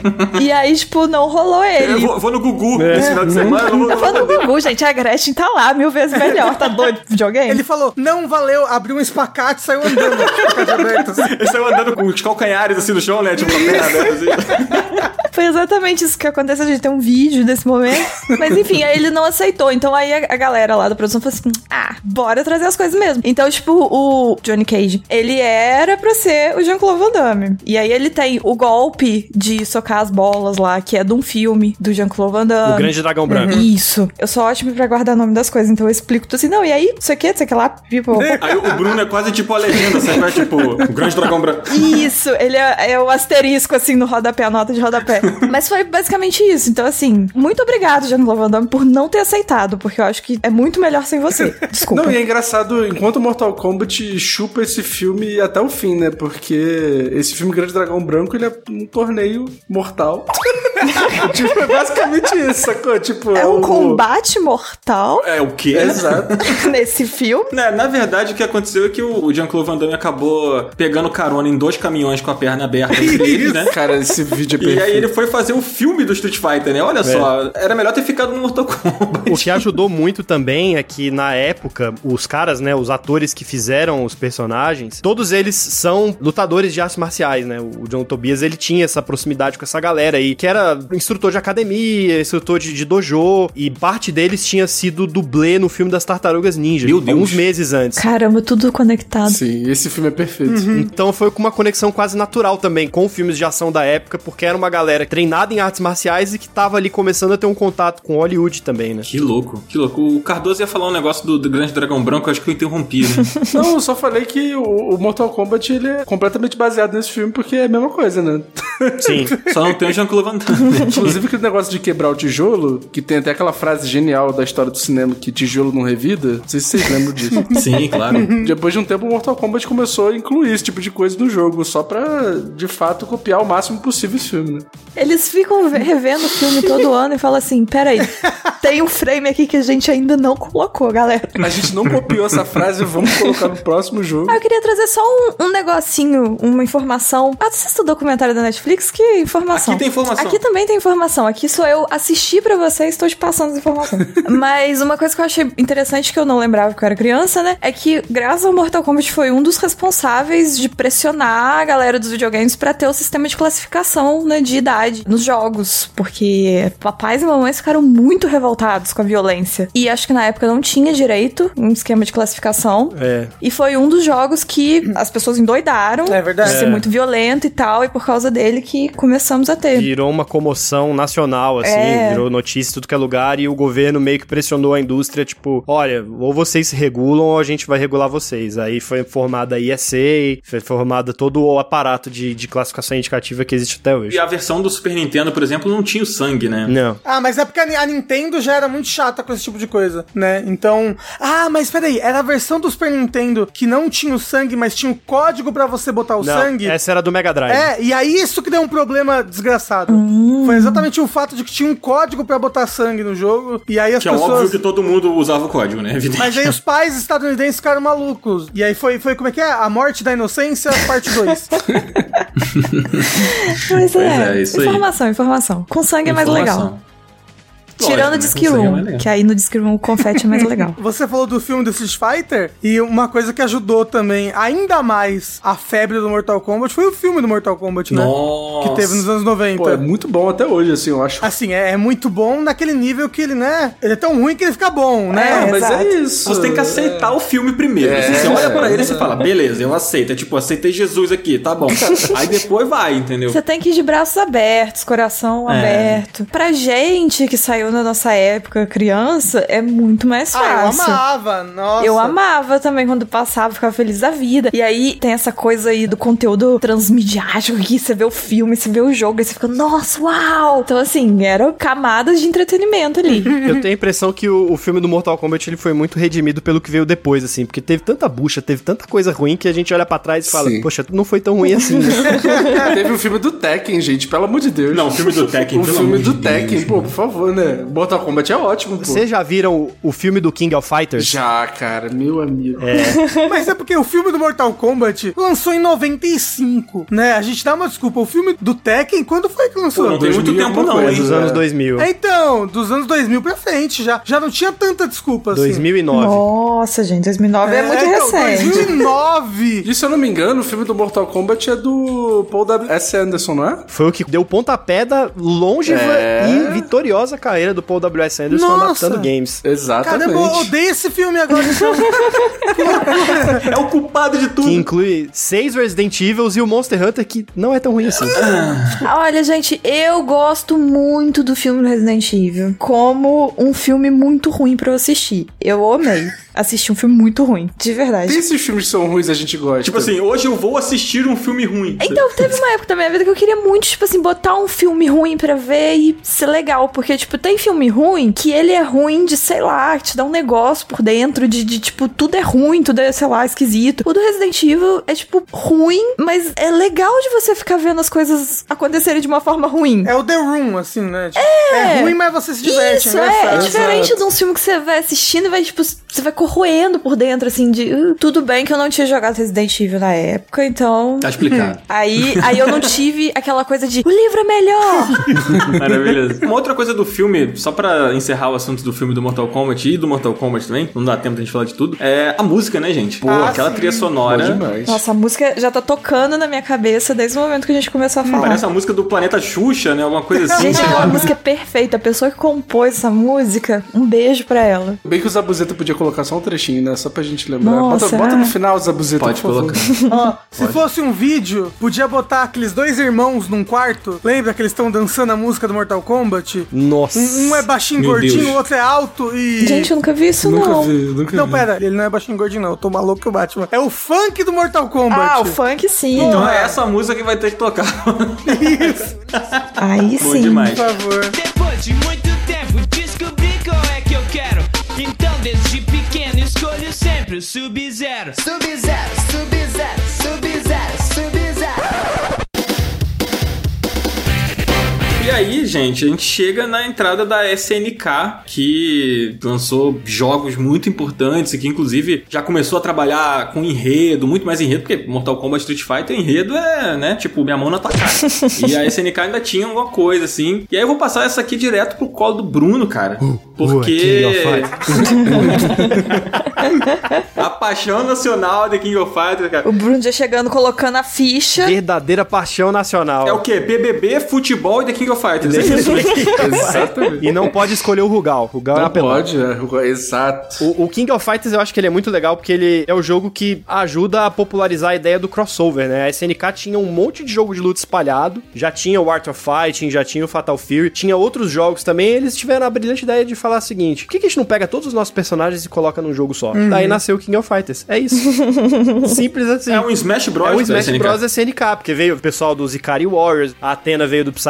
e aí, tipo, não rolou ele. Eu vou, vou no Gugu esse final de semana. Eu vou, Eu vou no Gugu, gente, a Gretchen tá lá mil vezes melhor, tá doido pro videogame? Ele falou, não valeu, abriu um espacate e saiu andando. Espacate aberto, assim. Ele saiu andando com os calcanhares assim no chão, né? Tipo, uma perna aberta assim. Foi exatamente isso que aconteceu, a gente tem um vídeo desse momento. Mas enfim, aí ele não aceitou. Então aí a, a galera lá da produção falou assim, ah, bora trazer as coisas mesmo. Então, tipo, o Johnny Cage, ele era pra ser o Jean-Claude Van Damme. E aí ele tem o golpe de socar as bolas lá, que é de um filme do Jean-Claude Van Damme. O Grande Dragão Branco. Isso. Eu sou ótima pra guardar o nome das coisas, então eu explico tudo assim, não, e aí, isso aqui, isso aqui lá, tipo... Aí o Bruno é quase tipo a legenda, sabe? É tipo, o Grande Dragão Branco. Isso, ele é, é o asterisco, assim, no rodapé, a nota de rodapé. Mas foi basicamente isso. Então, assim, muito obrigado, Jean-Claude Van Damme, por não ter aceitado, porque eu acho que é muito melhor sem você. Desculpa. Não, e é engraçado, enquanto Mortal Kombat chupa esse filme até o fim, né? Porque esse filme Grande Dragão Branco, ele é um torneio mortal. Tipo, é basicamente isso, sacou? Tipo, É um o... combate mortal É o quê? Exato. nesse filme. Né, na verdade, o que aconteceu é que o Jean-Claude Van Damme acabou pegando carona em dois caminhões com a perna aberta entre eles, né? Cara, esse vídeo é E perfeito. aí ele foi fazer o filme do Street Fighter, né? Olha só, era melhor ter ficado no Mortal Kombat. O que ajudou muito também é que, na época, os caras, né, os atores que fizeram os personagens, todos eles são lutadores de artes marciais, né? O John Tobias, ele tinha essa proximidade com essa galera aí, que era instrutor de academia, instrutor de, de dojo, e parte deles tinha sido dublê no filme das Tartarugas Ninja, Meu Deus. alguns meses antes. Caramba, tudo conectado. Sim, esse filme é perfeito. Então foi com uma conexão quase natural também com filmes de ação da época, porque era uma galera treinada em artes marciais e que tava ali começando a ter um contato com Hollywood também, né? Que louco, que louco. O Cardoso ia falar um negócio do, do Grande Dragão Branco, eu acho que eu interrompi, né? Não, eu só falei que o, o Mortal Kombat, ele é completamente baseado nesse filme, porque é a mesma coisa, né? Sim. Só não tem o Jean-Claude Van Damme. Inclusive, aquele negócio de quebrar o tijolo, que tem até aquela frase genial da história do cinema, que tijolo não revida. Não sei se vocês lembram disso. Sim, claro. Depois de um tempo, o Mortal Kombat começou a incluir esse tipo de coisa no jogo, só pra, de fato, copiar o máximo possível esse filme, né? Eles ficam ve- revendo o filme todo ano e falam assim, peraí, tem um frame aqui que a gente ainda não colocou, galera. A gente não copiou essa frase, vamos colocar no próximo jogo. Ah, eu queria trazer só um, um negocinho, uma informação. Assista o documentário da Netflix, que informação. Aqui tem informação. Aqui também tem informação. Aqui sou eu, assisti pra vocês, estou te passando as informações. Mas uma coisa que eu achei interessante, que eu não lembrava que eu era criança, né? É que, graças ao Mortal Kombat, foi um dos responsáveis de pressionar a galera dos videogames pra ter o sistema de classificação, né, de idade nos jogos. Porque papais e mamães ficaram muito revoltados com a violência. E acho que na época não tinha direito um esquema de classificação. É. E foi um dos jogos que as pessoas endoidaram É verdade. de ser É. muito violento e tal, e por causa dele que começamos a ter. Virou uma comoção nacional, assim, É. virou notícia em tudo que é lugar, e o governo meio que pressionou a indústria, tipo, olha, ou vocês se regulam ou a gente vai regular vocês. Aí foi formada a I S A, foi formada todo o aparato de, de classificação indicativa que existe até hoje. E a versão do Super Nintendo, por exemplo, não tinha o sangue, né? Não. Ah, mas é porque a a Nintendo já era muito chata com esse tipo de coisa, né? Então... Ah, mas peraí, era a versão do Super Nintendo que não tinha o sangue, mas tinha o código pra você botar o Não, sangue? essa era do Mega Drive. É, e aí isso isso que deu um problema desgraçado. Hum. Foi exatamente o fato de que tinha um código pra botar sangue no jogo, e aí as Que pessoas... é óbvio que todo mundo usava o código, né? Evidente. Mas aí os pais estadunidenses ficaram malucos. E aí foi, foi como é que é? A Morte da Inocência, parte dois. Pois é, é, isso aí. informação, informação. Com sangue é mais legal. Informação. Tirando o Lógico, Disc né? Com sangue é um, mais legal. que aí no Disc um o confete é mais legal. Você falou do filme do Street Fighter, e uma coisa que ajudou também ainda mais a febre do Mortal Kombat foi o filme do Mortal Kombat, né? Nossa. Que teve nos anos noventa. Pô, é muito bom até hoje, assim, eu acho. Assim, é, é muito bom naquele nível que ele, né? Ele é tão ruim que ele fica bom, né? É, Mas exato. é isso. Você tem que aceitar o filme primeiro. É. Você olha pra ele e você fala, beleza, eu aceito. É tipo, aceitei Jesus aqui, tá bom. Aí depois vai, entendeu? Você tem que ir de braços abertos, coração É. aberto. Pra gente que saiu na nossa época criança, é muito mais Ah, eu fácil. amava, nossa. Eu amava também quando passava, ficava feliz da vida. E aí tem essa coisa aí do conteúdo transmediático que você vê o filme, você vê o jogo, e você fica, nossa, uau! Então, assim, eram camadas de entretenimento ali. Eu tenho a impressão que o, o filme do Mortal Kombat ele foi muito redimido pelo que veio depois, assim, porque teve tanta bucha, teve tanta coisa ruim que a gente olha pra trás e fala, Sim. poxa, não foi tão ruim assim, né? Teve o filme do Tekken, gente, pelo amor de Deus. Não, o filme do Tekken, O pelo filme amor do de Tekken, Deus, pô, por favor, né? Mortal Kombat é ótimo, pô. Vocês já viram o, o filme do King of Fighters? Já, cara, meu amigo. Mas é porque o filme do Mortal Kombat lançou em noventa e cinco, né? A gente dá uma desculpa. O filme do Tekken, quando foi que lançou? Pô, não tem muito dois mil tempo alguma não, coisa, hein? Dos anos dois mil. É, então, dos anos dois mil pra frente, já, já não tinha tanta desculpa assim. dois mil e nove. Nossa, gente, dois mil e nove é, muito então, recente. dois mil e nove! E se eu não me engano, o filme do Mortal Kombat é do Paul W S. Anderson, não é? Foi o que deu o pontapé da longeva É. e vitoriosa carreira do Paul W S. Anderson Nossa. adaptando games. Exatamente. Caramba, eu odeio esse filme agora, então. É o culpado de tudo. Que inclui seis Resident Evils e o Monster Hunter, que não é tão ruim assim. Olha, gente, eu gosto muito do filme Resident Evil como um filme muito ruim pra eu assistir. Eu amei assistir um filme muito ruim, de verdade. Tem esses filmes que são ruins a gente gosta. Tipo assim, hoje eu vou assistir um filme ruim. Então, teve uma época da minha vida que eu queria muito, tipo assim, botar um filme ruim pra ver e ser legal. Porque, tipo, tem filme ruim que ele é ruim de, sei lá, te dá um negócio por dentro de, de, tipo, tudo é ruim, tudo é, sei lá, esquisito. O do Resident Evil é, tipo, ruim, mas é legal de você ficar vendo as coisas acontecerem de uma forma ruim. É o The Room, assim, né? Tipo, é. ruim, mas você se diverte. Isso, é é, é engraçado. diferente Exato. de um filme que você vai assistindo e vai, tipo, você vai corroendo por dentro, assim, de... "Uh, tudo bem que eu não tinha jogado Resident Evil na época, então... Tá explicado. Aí, aí eu não tive aquela coisa de, o livro é melhor! Maravilhoso. Uma outra coisa do filme, só pra encerrar o assunto do filme do Mortal Kombat e do Mortal Kombat também, não dá tempo da gente falar de tudo, é a música, né, gente? Pô, Ah, aquela sim. trilha Bom sonora. demais. Nossa, a música já tá tocando na minha cabeça desde o momento que a gente começou a falar. Parece a música do Planeta Xuxa, né? Alguma coisa assim. Gente, sei aquela lá. música é perfeita. A pessoa que compôs essa música, um beijo pra ela. Bem que o Zabuzeta podia colocar só um trechinho, né? Só pra gente lembrar. Nossa, bota, bota é. no final, Zabuzeta, Pode por favor. colocar. Ó, se fosse um vídeo, podia botar aqueles dois irmãos num quarto. Lembra que eles estão dançando a música do Mortal Kombat? Nossa. Um, um é baixinho Meu gordinho, Deus. o outro é alto e... Gente, eu nunca vi isso, Nunca não. vi, nunca Não, vi. pera, ele não é baixinho gordinho, não. Eu tô maluco que o Batman. É o funk do Mortal Kombat. Ah, o funk sim. Então é essa música que vai ter que tocar. Isso, Aí Bom sim. demais. por favor. Depois de muito tempo descobri qual é que eu quero. Então desde pequeno escolho sempre o Sub-Zero. Sub-Zero, Sub-Zero, Sub-Zero, Sub-Zero. E aí, gente, a gente chega na entrada da S N K, que lançou jogos muito importantes e que, inclusive, já começou a trabalhar com enredo, muito mais enredo, porque Mortal Kombat Street Fighter, enredo é, né, tipo, minha mão na tua cara. E a S N K ainda tinha alguma coisa, assim. E aí eu vou passar essa aqui direto pro colo do Bruno, cara. Porque... a paixão nacional de King of Fighters, cara. O Bruno já chegando, colocando a ficha. Verdadeira paixão nacional. É o quê? B B B, futebol e The King of Fighters. É isso. Exatamente. E não pode escolher o Rugal. Rugal é Não apelão. pode, é, exato. O, o King of Fighters eu acho que ele é muito legal porque ele é o jogo que ajuda a popularizar a ideia do crossover, né? A S N K tinha um monte de jogo de luta espalhado, já tinha o Art of Fighting, já tinha o Fatal Fury, tinha outros jogos também, e eles tiveram a brilhante ideia de falar o seguinte: por que, que a gente não pega todos os nossos personagens e coloca num jogo só? Daí nasceu o King of Fighters. É isso. Simples assim. É um Smash Bros. É um da Smash S N K. Bros. S N K, porque veio o pessoal dos Ikari Warriors, a Athena veio do Psycho Soul,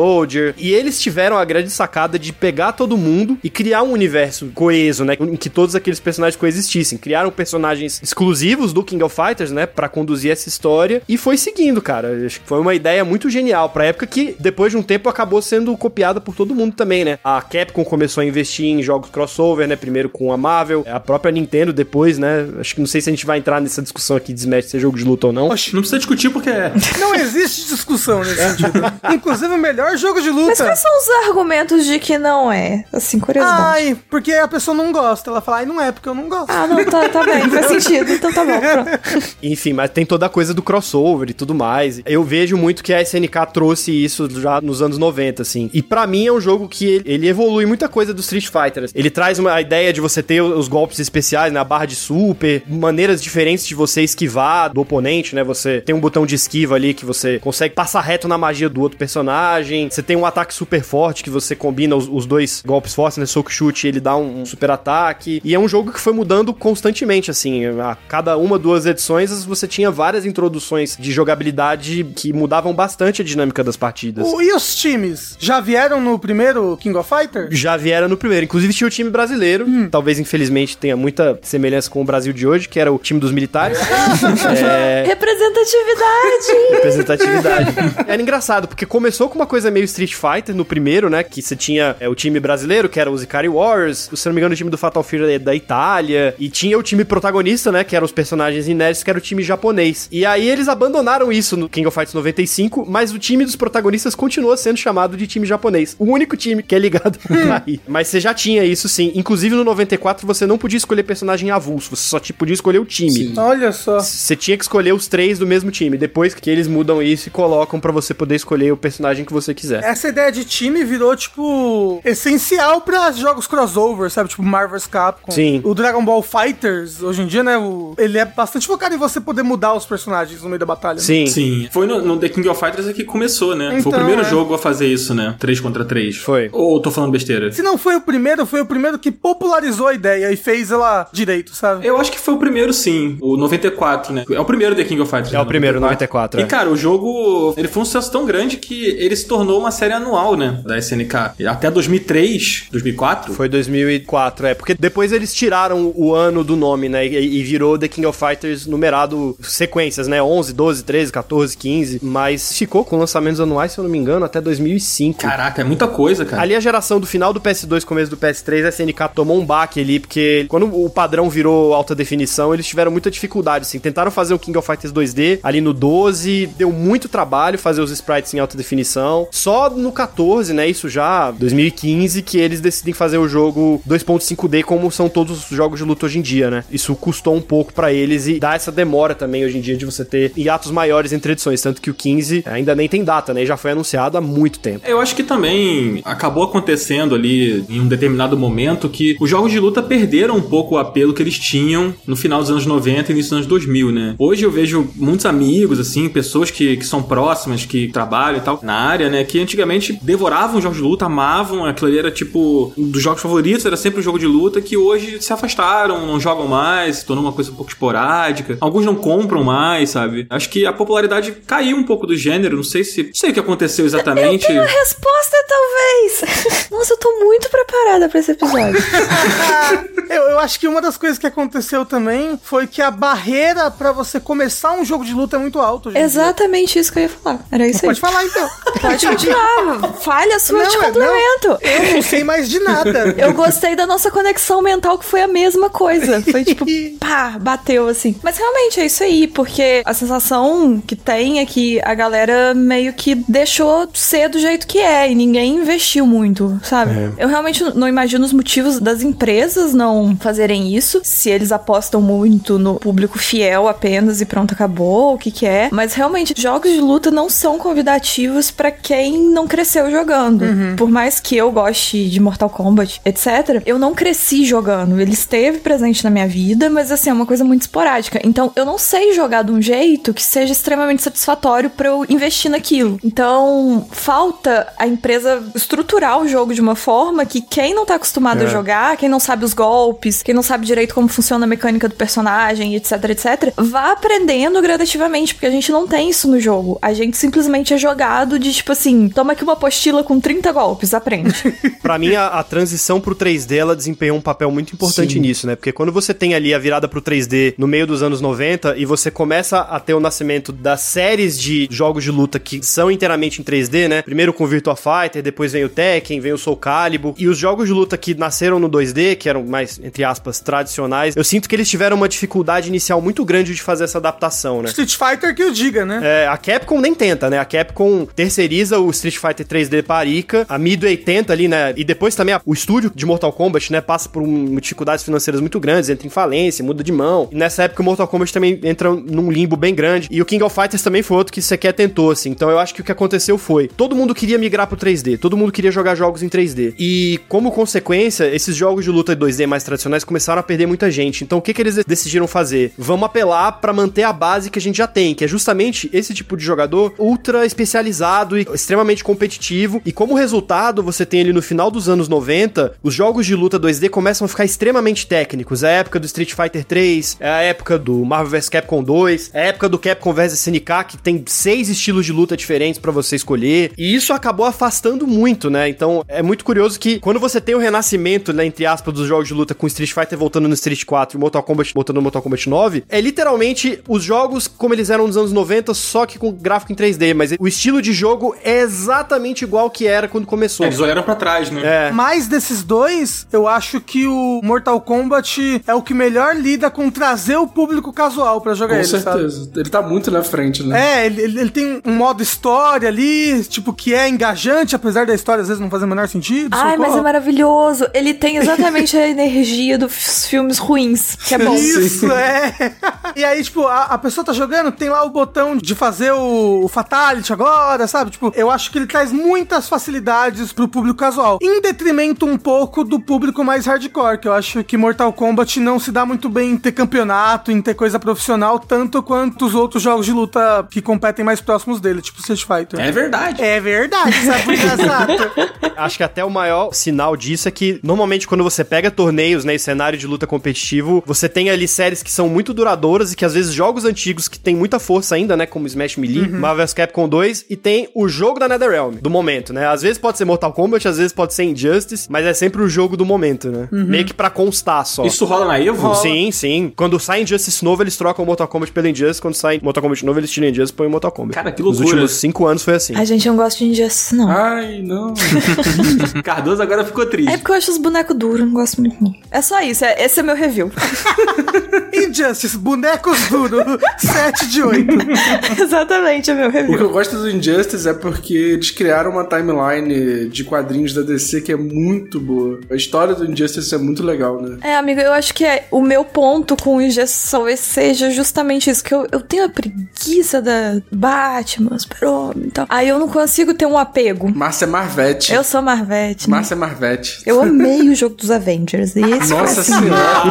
Soldier. E eles tiveram a grande sacada de pegar todo mundo e criar um universo coeso, né? Em que todos aqueles personagens coexistissem. Criaram personagens exclusivos do King of Fighters, né? Pra conduzir essa história. E foi seguindo, cara. Acho que foi uma ideia muito genial pra época que, depois de um tempo, acabou sendo copiada por todo mundo também, né? A Capcom começou a investir em jogos crossover, né? Primeiro com a Marvel, a própria Nintendo depois, né? Acho que não sei se a gente vai entrar nessa discussão aqui de Smash ser jogo de luta ou não. Oxi, Não precisa discutir porque é. não existe discussão nesse sentido. Inclusive, o melhor jogo de luta... Mas quais são os argumentos de que não é? Assim, curiosidade. Ai, porque a pessoa não gosta. Ela fala, ai, não é porque eu não gosto. Ah, não, tá, tá bem, faz sentido. Então tá bom, pronto. Enfim, mas tem toda a coisa do crossover e tudo mais. Eu vejo muito que a S N K trouxe isso já nos anos noventa, assim. E pra mim é um jogo que ele, ele evolui muita coisa do Street Fighter. Ele traz uma a ideia de você ter os golpes especiais na barra de super, maneiras diferentes de você esquivar do oponente, né? Você tem um botão de esquiva ali que você consegue passar reto na magia do outro personagem. Você tem um ataque super forte que você combina os, os dois golpes fortes, né? Soco chute, ele dá um, um super ataque. E é um jogo que foi mudando constantemente, assim. A cada uma, duas edições, você tinha várias introduções de jogabilidade que mudavam bastante a dinâmica das partidas. O- e os times? Já vieram no primeiro King of Fighters? Já vieram no primeiro. Inclusive tinha o time brasileiro, talvez infelizmente tenha muita semelhança com o Brasil de hoje, que era o time dos militares. é... Representatividade! Representatividade. Era engraçado, porque começou com uma coisa meio Street Fighter no primeiro, né? Que você tinha é, o time brasileiro, que era os Ikari Warriors, se não me engano, o time do Fatal Fury da Itália, e tinha o time protagonista, né? Que eram os personagens inéditos, que era o time japonês. E aí eles abandonaram isso no King of Fighters noventa e cinco, mas o time dos protagonistas continua sendo chamado de time japonês. O único time que é ligado aí. Mas você já tinha isso, sim. Inclusive no noventa e quatro você não podia escolher personagem avulso, você só podia escolher o time. Sim. Olha só. Você tinha que escolher os três do mesmo time. Depois que eles mudam isso e colocam pra você poder escolher o personagem que você quiser. Essa ideia de time virou, tipo, essencial pra jogos crossover, sabe? Tipo, Marvel's Capcom. Sim. O Dragon Ball Fighters, hoje em dia, né? O... ele é bastante focado em você poder mudar os personagens no meio da batalha. né? Sim. Sim. Foi no, no The King of Fighters que começou, né? Foi Então, o primeiro é. jogo a fazer isso, né? três contra três. Foi. Ou eu tô falando besteira? Se não foi o primeiro, foi o primeiro que popularizou a ideia e fez ela direito, sabe? Eu acho que foi o primeiro, sim. O noventa e quatro, né? É o primeiro The King of Fighters. É né? o primeiro, noventa e quatro, E, é. cara, o jogo, ele foi um sucesso tão grande que ele se tornou uma série anual, né? Da S N K. E até dois mil e três, dois mil e quatro. Foi dois mil e quatro, é. Porque depois eles tiraram o ano do nome, né? E, e virou The King of Fighters numerado sequências, né? onze, doze, treze, quatorze, quinze. Mas ficou com lançamentos anuais, se eu não me engano, até dois mil e cinco. Caraca, é muita coisa, cara. Ali a geração do final do P S dois, começo do P S três, a S N K tomou um baque ali, porque quando o padrão virou alta definição, eles tiveram muita dificuldade, assim. Tentaram fazer o King of Fighters dois D, ali no doze, deu muito trabalho fazer os sprites em alta definição. Só no quatorze, né, isso já, dois mil e quinze, que eles decidem fazer o jogo dois ponto cinco D, como são todos os jogos de luta hoje em dia, né. Isso custou um pouco pra eles e dá essa demora também hoje em dia de você ter hiatos maiores entre edições, tanto que o quinze ainda nem tem data, né, e já foi anunciado há muito tempo. Eu acho que também acabou acontecendo ali em um determinado momento que os jogos de luta perderam um pouco o apelo que eles tinham no final dos anos noventa e início dos anos dois mil, né? Hoje eu vejo muitos amigos, assim, pessoas que, que são próximas, que trabalham e tal, na área, né? Que antigamente devoravam jogos de luta, amavam, aquilo ali era tipo, um dos jogos favoritos, era sempre um jogo de luta, que hoje se afastaram, não jogam mais, se tornou uma coisa um pouco esporádica. Alguns não compram mais, sabe? Acho que a popularidade caiu um pouco do gênero, não sei se... Não sei o que aconteceu exatamente. Eu tenho a resposta, talvez. Nossa, eu tô muito preparada pra esse episódio. eu, eu acho que uma das coisas que aconteceu também foi que a barreira pra você começar um jogo de luta é muito alta. hoje em dia. Exatamente isso que eu ia falar. Era isso Pode aí. falar então. Pode continuar. Falha sua, eu te Não, é- complemento. Eu não sei mais de nada. Eu gostei da nossa conexão mental, que foi a mesma coisa. Foi tipo, pá, bateu assim. Mas realmente é isso aí, porque a sensação que tem é que a galera meio que deixou ser do jeito que é e ninguém investiu muito, sabe? Eu realmente não imagino os motivos das empresas não fazerem isso, se eles apostam muito no público fiel apenas e pronto, acabou, o que que é. Mas realmente, jogos de luta não são convidativos pra quem não cresceu jogando. Por mais que eu goste de Mortal Kombat, etcétera, eu não cresci jogando. Ele esteve presente na minha vida, mas assim, é uma coisa muito esporádica. Então, eu não sei jogar de um jeito que seja extremamente satisfatório pra eu investir naquilo. Então, falta a empresa estruturar o jogo de uma forma que quem não tá acostumado É. a jogar, quem não sabe os golpes, quem não sabe direito como funciona a mecânica do personagem, etc, etc, vá aprendendo gradativamente, porque a gente não tem isso no jogo. A gente simplesmente é jogado de, tipo assim, assim, toma aqui uma apostila com trinta golpes, aprende. Pra mim, a, a transição pro três D, ela desempenhou um papel muito importante Sim. nisso, né? Porque quando você tem ali a virada pro três D no meio dos anos noventa e você começa a ter o nascimento das séries de jogos de luta que são inteiramente em três D, né? Primeiro com o Virtua Fighter, depois vem o Tekken, vem o Soul Calibur. E os jogos de luta que nasceram no dois D, que eram mais, entre aspas, tradicionais, eu sinto que eles tiveram uma dificuldade inicial muito grande de fazer essa adaptação, né? Street Fighter que eu diga, né? É, a Capcom nem tenta, né? A Capcom terceiriza o Street Fighter três D para a Ica, a Midway tenta ali, né? E depois também a, o estúdio de Mortal Kombat, né? Passa por um, dificuldades financeiras muito grandes, entra em falência, muda de mão. E nessa época o Mortal Kombat também entra num limbo bem grande. E o King of Fighters também foi outro que sequer tentou, assim. Então eu acho que o que aconteceu foi, todo mundo queria migrar pro três D, todo mundo queria jogar jogos em três D. E como consequência, esses jogos de luta dois D mais tradicionais começaram a perder muita gente. Então o que que eles decidiram fazer? Vamos apelar pra manter a base que a gente já tem, que é justamente esse tipo de jogador ultra especializado e extremamente competitivo. E como resultado, você tem ali no final dos anos noventa, os jogos de luta dois D começam a ficar extremamente técnicos. É a época do Street Fighter três, é a época do Marvel versus. Capcom dois, é a época do Capcom versus. S N K, que tem seis estilos de luta diferentes pra você escolher. E isso acabou afastando muito, né? Então, é muito curioso que quando você tem o renascimento, né, entre aspas, dos jogos de luta com Street Fighter voltando no Street quatro e Mortal Kombat voltando no Mortal Kombat nove, é literalmente os jogos como eles eram nos anos noventa, só que com gráfico em três D, mas o estilo de jogo é exatamente igual que era quando começou. É, eles olharam pra trás, né? É. Mas desses dois, eu acho que o Mortal Kombat é o que melhor lida com trazer o público casual pra jogar Com ele, certeza. sabe? Ele tá muito na frente, né? É, ele, ele, ele tem um modo história ali, tipo, que é engajante, apesar da história às vezes não fazer o menor sentido. Ai, socorro. mas é maravilhoso. Ele tem exatamente a energia dos filmes ruins, que é bom. Isso, é. E aí, tipo, a, a pessoa tá jogando, tem lá o botão de fazer o, o Fatality agora, sabe? Tipo, eu acho que ele traz muitas facilidades pro público casual, em detrimento um pouco do público mais hardcore, que eu acho que Mortal Kombat não se dá muito bem em ter campeonato, em ter coisa profissional, tanto quanto os outros jogos de luta que competem mais próximos dele, tipo Street Fighter. É verdade. É verdade, sabe? Porque, exato. Acho que até o maior sinal disso é que, normalmente, quando você pega torneios, né, e cenário de luta competitivo, você tem ali séries que são muito duradouras e que, às vezes, jogos antigos que tem muita força ainda, né, como Smash Melee, uhum. Marvel versus. Capcom dois, e tem o jogo da NetherRealm, do momento, né? Às vezes pode ser Mortal Kombat, às vezes pode ser Injustice, mas é sempre o jogo do momento, né? Uhum. Meio que pra constar só. Isso rola na Evo? Rola. Sim, sim. Quando sai Injustice novo, eles trocam o Mortal Kombat pelo Injustice. Quando sai Mortal Kombat novo, eles tiram Injustice e põem o Mortal Kombat. Cara, que loucura. Nos últimos cinco anos foi assim. A gente não gosta de Injustice, não. Ai, não. Cardoso agora ficou triste. É porque eu acho os bonecos duros, não gosto muito, não. É só isso, é, esse é meu review. Injustice, bonecos duros, sete de oito. Exatamente, é meu review. O que eu gosto do Injustice é porque eles criaram uma timeline de quadrinhos da D C que é muito boa. A história do Injustice é muito legal, né? É, amigo, eu acho que é, o meu ponto com o Injustice talvez seja justamente isso, que eu, eu tenho a preguiça da Batman, Super-Homem e tal. Aí eu não consigo ter um apego. Márcia Marvete. Eu sou Marvete, né? Márcia Marvete. Eu amei o jogo dos Avengers. E esse Nossa foi assim,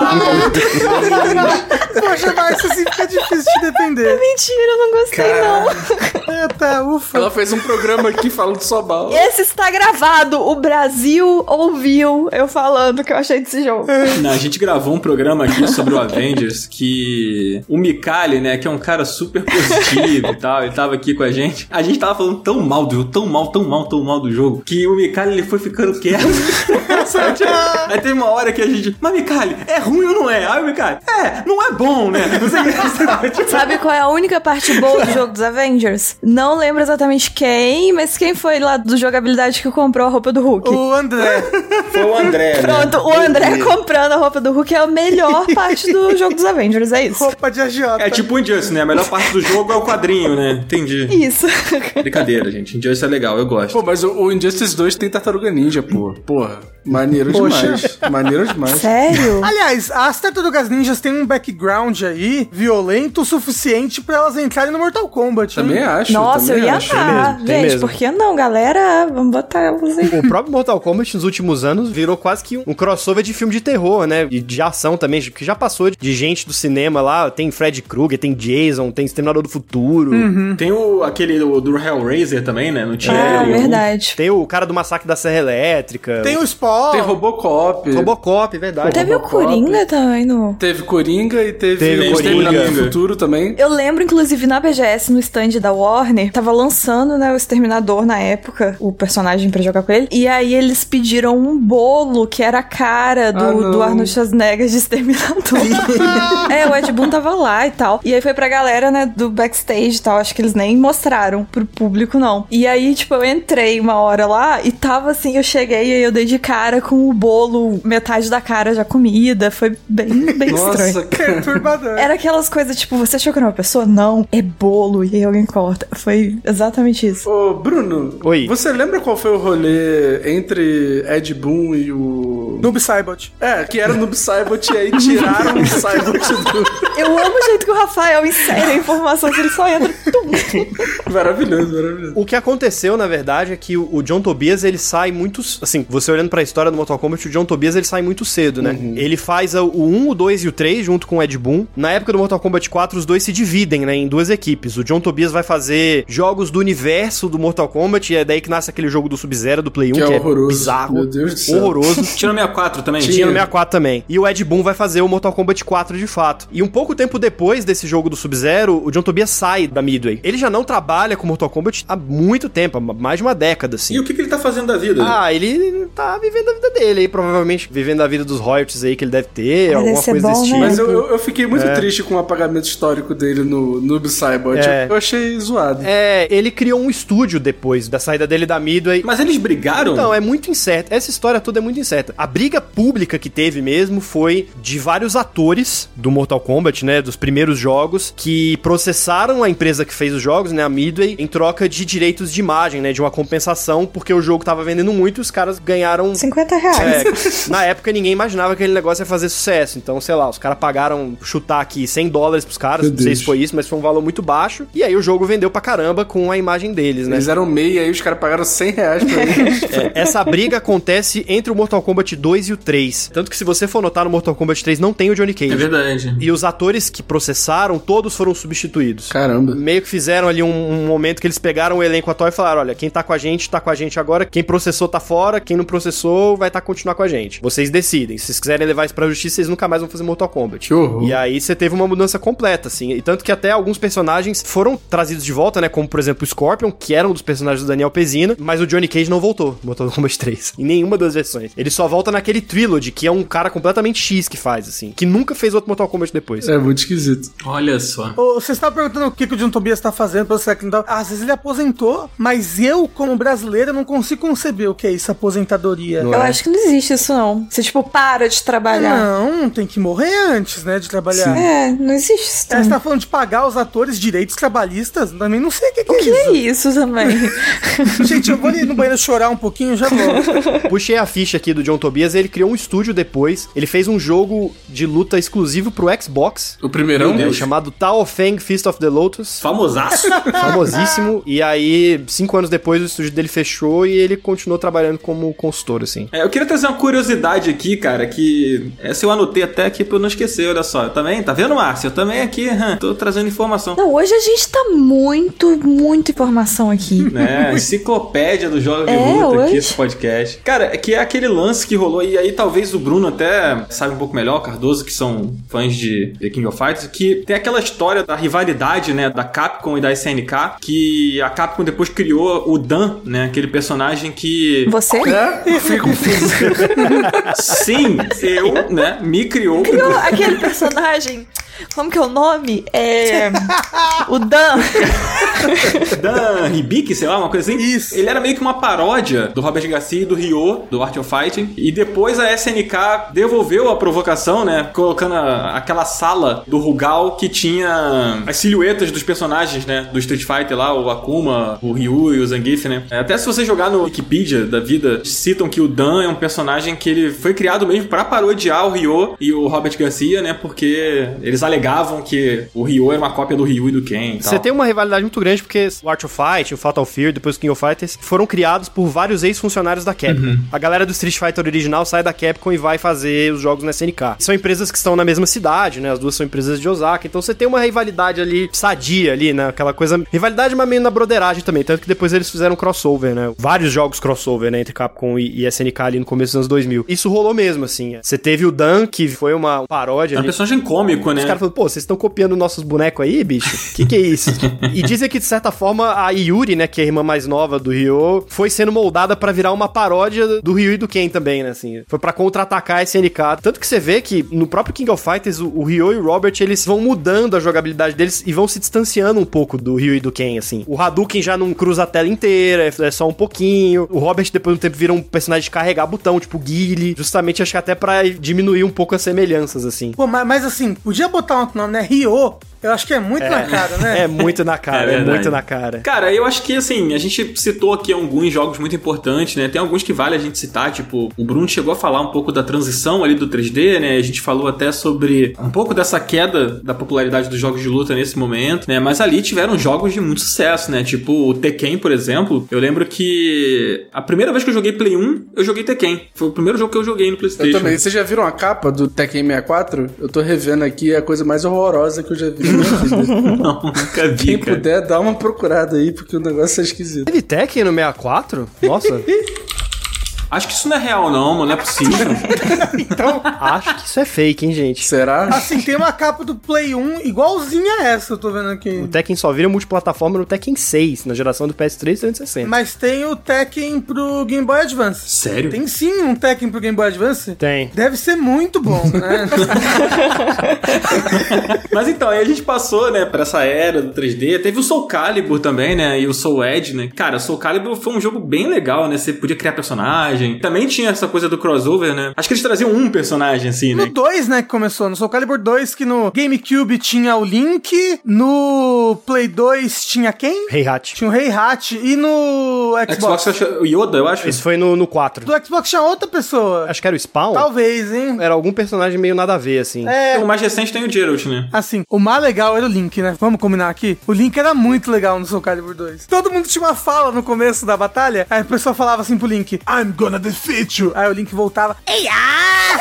Senhora. Poxa, Márcia, assim fica difícil de defender. mentira, eu não gostei, Caraca. não. Eita, ufa. Ela fez um programa aqui falando só mal. Esse está gravado. O Brasil ouviu eu falando que eu achei desse jogo. Não, a gente gravou um programa aqui sobre o Avengers que o Mikali, né, que é um cara super positivo e tal, ele tava aqui com a gente. A gente tava falando tão mal do jogo, tão mal, tão mal, tão mal do jogo, que o Mikali, ele foi ficando quieto. Aí teve uma hora que a gente, mas Mikali, é ruim ou não é? Aí o Mikali, é, não é bom, né? Não sei o que, sabe? Tipo, Sabe qual é a única parte boa do jogo dos Avengers? Não lembro exatamente quem, mas quem foi lá do jogabilidade que comprou a roupa do Hulk? O André. foi o André, né? Pronto, o André comprando a roupa do Hulk é a melhor parte do jogo dos Avengers, é isso. Roupa de agiota. É tipo o Injustice, né? A melhor parte do jogo é o quadrinho, né? Entendi. Isso. Brincadeira, gente. Injustice é legal, eu gosto. Pô, mas o, o Injustice dois tem Tartaruga Ninja, pô. Porra, maneiro Poxa. demais. Maneiro demais. Sério? Aliás, as Tartarugas Ninjas têm um background aí violento o suficiente pra elas entrarem no Mortal Kombat. hein? Também acho. Nossa, eu também ia acho. amar. mesmo, tem Gente, mesmo. por que não, galera? Vamos botar elas aí. O próprio Mortal Kombat nos últimos anos virou quase que um crossover de filme de terror, né? E de ação também, que já passou de gente do cinema lá. Tem Freddy Krueger, tem Jason, tem Exterminador do Futuro. Uhum. Tem o, aquele do, do Hellraiser também, né? Não tinha Ah, ele? verdade. Tem o cara do Massacre da Serra Elétrica. Tem o Spawn. Tem Robocop. Robocop, verdade. Teve o Robocop. Coringa também no... Teve Coringa e teve, Teve Exterminador Coringa. do Futuro também. Eu lembro, inclusive, na B G S, no stand da Warner, tava lançando, né, o Exterminador na época, o personagem pra jogar com ele. E aí eles pediram um bolo que era a cara do, Ah, não. do Arnold Schwarzenegger de Exterminador. É, o Ed Boon tava lá e tal. E aí foi pra galera, né, do backstage e tal. Acho que eles nem mostraram pro público, não. E aí, tipo, eu entrei uma hora lá e tava assim, eu cheguei e aí eu dei de cara com o bolo, metade da cara já comida. Foi bem, bem Nossa, estranho. cara. Perturbador. Era aquelas coisas, tipo, você achou que era uma pessoa? Não, é bolo. E aí alguém corta. Foi exatamente isso. Ô, Bruno. Oi. Você lembra qual foi o rolê entre Ed Boon e o... Noob Saibot. É, que era o Noob Saibot e aí tiraram o Saibot do... Eu amo o jeito que o Rafael insere a informação, que ele só entra. Tum. Maravilhoso, maravilhoso. O que aconteceu, na verdade, é que o o John Tobias, ele sai muito... Assim, você olhando pra história do Mortal Kombat, o John Tobias, ele sai muito cedo, né? Uhum. Ele faz a- o um, o dois e o três junto com o Ed Boon. Na época do Mortal Kombat quatro, os dois se dividem, né, em duas equipes. O John Tobias vai fazer jogos do universo do Mortal Kombat, e é daí que nasce aquele jogo do Sub-Zero, do Play um, Que que, é é horroroso. bizarro, Meu Deus do céu. horroroso. Tinha no sessenta e quatro também? Tinha no sessenta e quatro também. E o Ed Boon vai fazer o Mortal Kombat quatro de fato. E um pouco tempo depois desse jogo do Sub-Zero, o John Tobias sai da Midway. Ele já não trabalha com Mortal Kombat há muito tempo, há mais de uma década, assim. E o que, que ele tá fazendo da vida? Ah, ele tá vivendo a vida dele aí, provavelmente vivendo a vida dos royalties aí que ele deve ter, Ah, alguma deve ser coisa bom, desse né? tipo. Mas eu, eu- eu fiquei muito É. triste com o apagamento histórico dele no Noob Saibot. É. Eu achei zoado. É, ele criou um estúdio depois da saída dele da Midway. Mas eles brigaram? Então, é muito incerto. Essa história toda é muito incerta. A briga pública que teve mesmo foi de vários atores do Mortal Kombat, né, dos primeiros jogos, que processaram a empresa que fez os jogos, né, a Midway, em troca de direitos de imagem, né, de uma compensação, porque o jogo tava vendendo muito e os caras ganharam... cinquenta reais. É, na época ninguém imaginava que aquele negócio ia fazer sucesso. Então, sei lá, os caras pagaram, chutar aqui, cem dólares pros caras, Meu não sei Deus. se foi isso, mas foi um valor muito baixo. E aí o jogo vendeu pra caramba com a imagem deles, né? Eles eram meia aí os caras pagaram cem reais pra eles. É, essa briga acontece entre o Mortal Kombat dois e o três. Tanto que se você for notar no Mortal Kombat três, não tem o Johnny Cage. É verdade. E os atores que processaram, todos foram substituídos. Caramba. Meio que fizeram ali um, um momento que eles pegaram o elenco atual e falaram, olha, quem tá com a gente, tá com a gente agora, quem processou tá fora, quem não processou vai tá continuar com a gente. Vocês decidem. Se vocês quiserem levar isso pra justiça, vocês nunca mais vão fazer Mortal Kombat. Que horror. E aí você teve uma mudança completa, assim. E tanto que até alguns personagens foram trazidos de volta, né? Como, por exemplo, o Scorpion, que era um dos personagens do Daniel Pezina, mas o Johnny Cage não voltou no Mortal Kombat três. Em nenhuma das versões. Ele só volta naquele Trilogy, que é um cara completamente X que faz, assim. Que nunca fez outro Mortal Kombat depois. É muito esquisito. Olha só. Ô, Você estava perguntando o que, que o John Tobias tá fazendo pra você que não tá... Às vezes ele aposentou, mas eu, como brasileiro, não consigo conceber o que é isso, aposentadoria. Não Eu é? acho que não existe isso, não. Você, tipo, para de trabalhar. Não, tem que morrer antes, né, de trabalhar. É, não existe isso. É, você tá falando de pagar os atores direitos trabalhistas? Também não sei o que, que O é que isso. é isso também? Gente, eu vou ali no banheiro chorar um pouquinho e já volto. Puxei a ficha aqui do John Tobias, ele criou um estúdio depois. Ele fez um jogo de luta exclusivo pro Xbox. O primeirão? É, chamado Tao of Fang Feast of the Lotus. Famosaço. Famosíssimo. E aí, cinco anos depois, o estúdio dele fechou e ele continuou trabalhando como consultor, assim. É, eu queria trazer uma curiosidade aqui, cara, que essa eu anotei até aqui pra eu não esquecer, olha só. Eu também, tá vendo, Márcio? Eu também aqui, hum, tô trazendo informação. Não, hoje a gente tá muito, muita informação aqui. Né? Enciclopédia dos jogos de É, luta aqui, hoje. esse podcast. Cara, é que é aquele lance que rolou, e aí talvez o Bruno até sabe um pouco melhor, Cardoso, que são fãs de The King of Fighters, que tem aquela história da rivalidade, né, da Capcom e da S N K, que a Capcom depois criou o Dan, né, aquele personagem que... Você? É? Fiquei confuso. Sim, eu, né, me criou... Criou aquele personagem. Como que é o nome? É. O Dan. Dan Hibiki, sei lá, uma coisa assim. Isso. Ele era meio que uma paródia do Robert Garcia e do Ryo, do Art of Fighting. E depois a S N K devolveu a provocação, né? Colocando a- aquela sala do Rugal que tinha as silhuetas dos personagens, né? Do Street Fighter lá, o Akuma, o Ryu e o Zangief, né? É, até se você jogar no Wikipedia da vida, citam que o Dan é um personagem que ele foi criado mesmo pra parodiar o Ryo e o Robert Garcia, né? Porque eles alegavam que o Ryo era uma cópia do Ryu e do Ken e tal. Você tem uma rivalidade muito grande porque o Art of Fight, o Fatal Fury, depois o King of Fighters foram criados por vários ex-funcionários da Capcom. Uhum. A galera do Street Fighter original sai da Capcom e vai fazer os jogos na S N K. São empresas que estão na mesma cidade, né? As duas são empresas de Osaka, então você tem uma rivalidade ali sadia ali, né? Aquela coisa... Rivalidade, mas meio na broderagem também, tanto que depois eles fizeram crossover, né? Vários jogos crossover, né? Entre Capcom e, e S N K ali no começo dos anos dois mil. Isso rolou mesmo, assim. Você teve o Dan, que foi uma paródia É um ali. personagem cômico, né? Os caras falaram, pô, vocês estão copiando nossos bonecos aí, bicho? Que que é isso? E dizem que que, de certa forma, a Yuri, né, que é a irmã mais nova do Ryo, foi sendo moldada pra virar uma paródia do Ryu e do Ken também, né, assim. Foi pra contra-atacar a S N K. Tanto que você vê que no próprio King of Fighters, o, o Ryo e o Robert, eles vão mudando a jogabilidade deles e vão se distanciando um pouco do Ryu e do Ken, assim. O Hadouken já não cruza a tela inteira, é, é só um pouquinho. O Robert, depois de um tempo, vira um personagem de carregar botão, tipo Guile. Justamente, acho que até pra diminuir um pouco as semelhanças, assim. Pô, mas, mas assim, podia botar um outro nome, né? Ryo. Eu acho que é muito É, na cara, né? É muito na cara, É é, verdade. muito na cara. Cara, eu acho que, assim, a gente citou aqui alguns jogos muito importantes, né? Tem alguns que vale a gente citar, tipo, o Bruno chegou a falar um pouco da transição ali do três D, né? A gente falou até sobre um pouco dessa queda da popularidade dos jogos de luta nesse momento, né? Mas ali tiveram jogos de muito sucesso, né? Tipo, o Tekken, por exemplo. Eu lembro que a primeira vez que eu joguei Play um, eu joguei Tekken. Foi o primeiro jogo que eu joguei no PlayStation. Eu também. Vocês já viram a capa do Tekken sessenta e quatro? Eu tô revendo aqui, é a coisa mais horrorosa que eu já vi na minha vida. Não, nunca vi, Quem cara. puder, dá uma procurada aí, porque o negócio é esquisito. Teve Tekken no sessenta e quatro? Nossa. Acho que isso não é real, não, mano. Não é possível. Então, Acho que isso é fake, hein, gente? Será? assim, tem uma capa do Play um igualzinha a essa, eu tô vendo aqui. O Tekken só vira multiplataforma no Tekken seis, na geração do P S três e trezentos e sessenta. Mas tem o Tekken pro Game Boy Advance. Sério? Tem sim um Tekken pro Game Boy Advance? Tem. Deve ser muito bom, né? Mas então, aí a gente passou, né, pra essa era do três D. Teve o Soul Calibur também, né, e o Soul Edge, né. Cara, o Soul Calibur foi um jogo bem legal, né, você podia criar personagem. Também tinha essa coisa do crossover, né. Acho que eles traziam um personagem, assim, No né. dois, né, que começou. No Soul Calibur dois, que no GameCube tinha o Link, no Play dois tinha quem? Heihachi. Tinha o Heihachi, e no Xbox. Xbox, eu acho- o Yoda, eu acho. Esse foi no, no quatro. Do Xbox tinha outra pessoa. Acho que era o Spawn? Talvez, hein? Era algum personagem meio nada a ver, assim. É, O mais recente tem o Geralt, né. assim, o mais legal era o Link, né? Vamos combinar aqui? O Link era muito legal no Soul Calibur dois. Todo mundo tinha uma fala no começo da batalha, aí a pessoa falava assim pro Link, I'm gonna defeat you. Aí o Link voltava, ei, ah!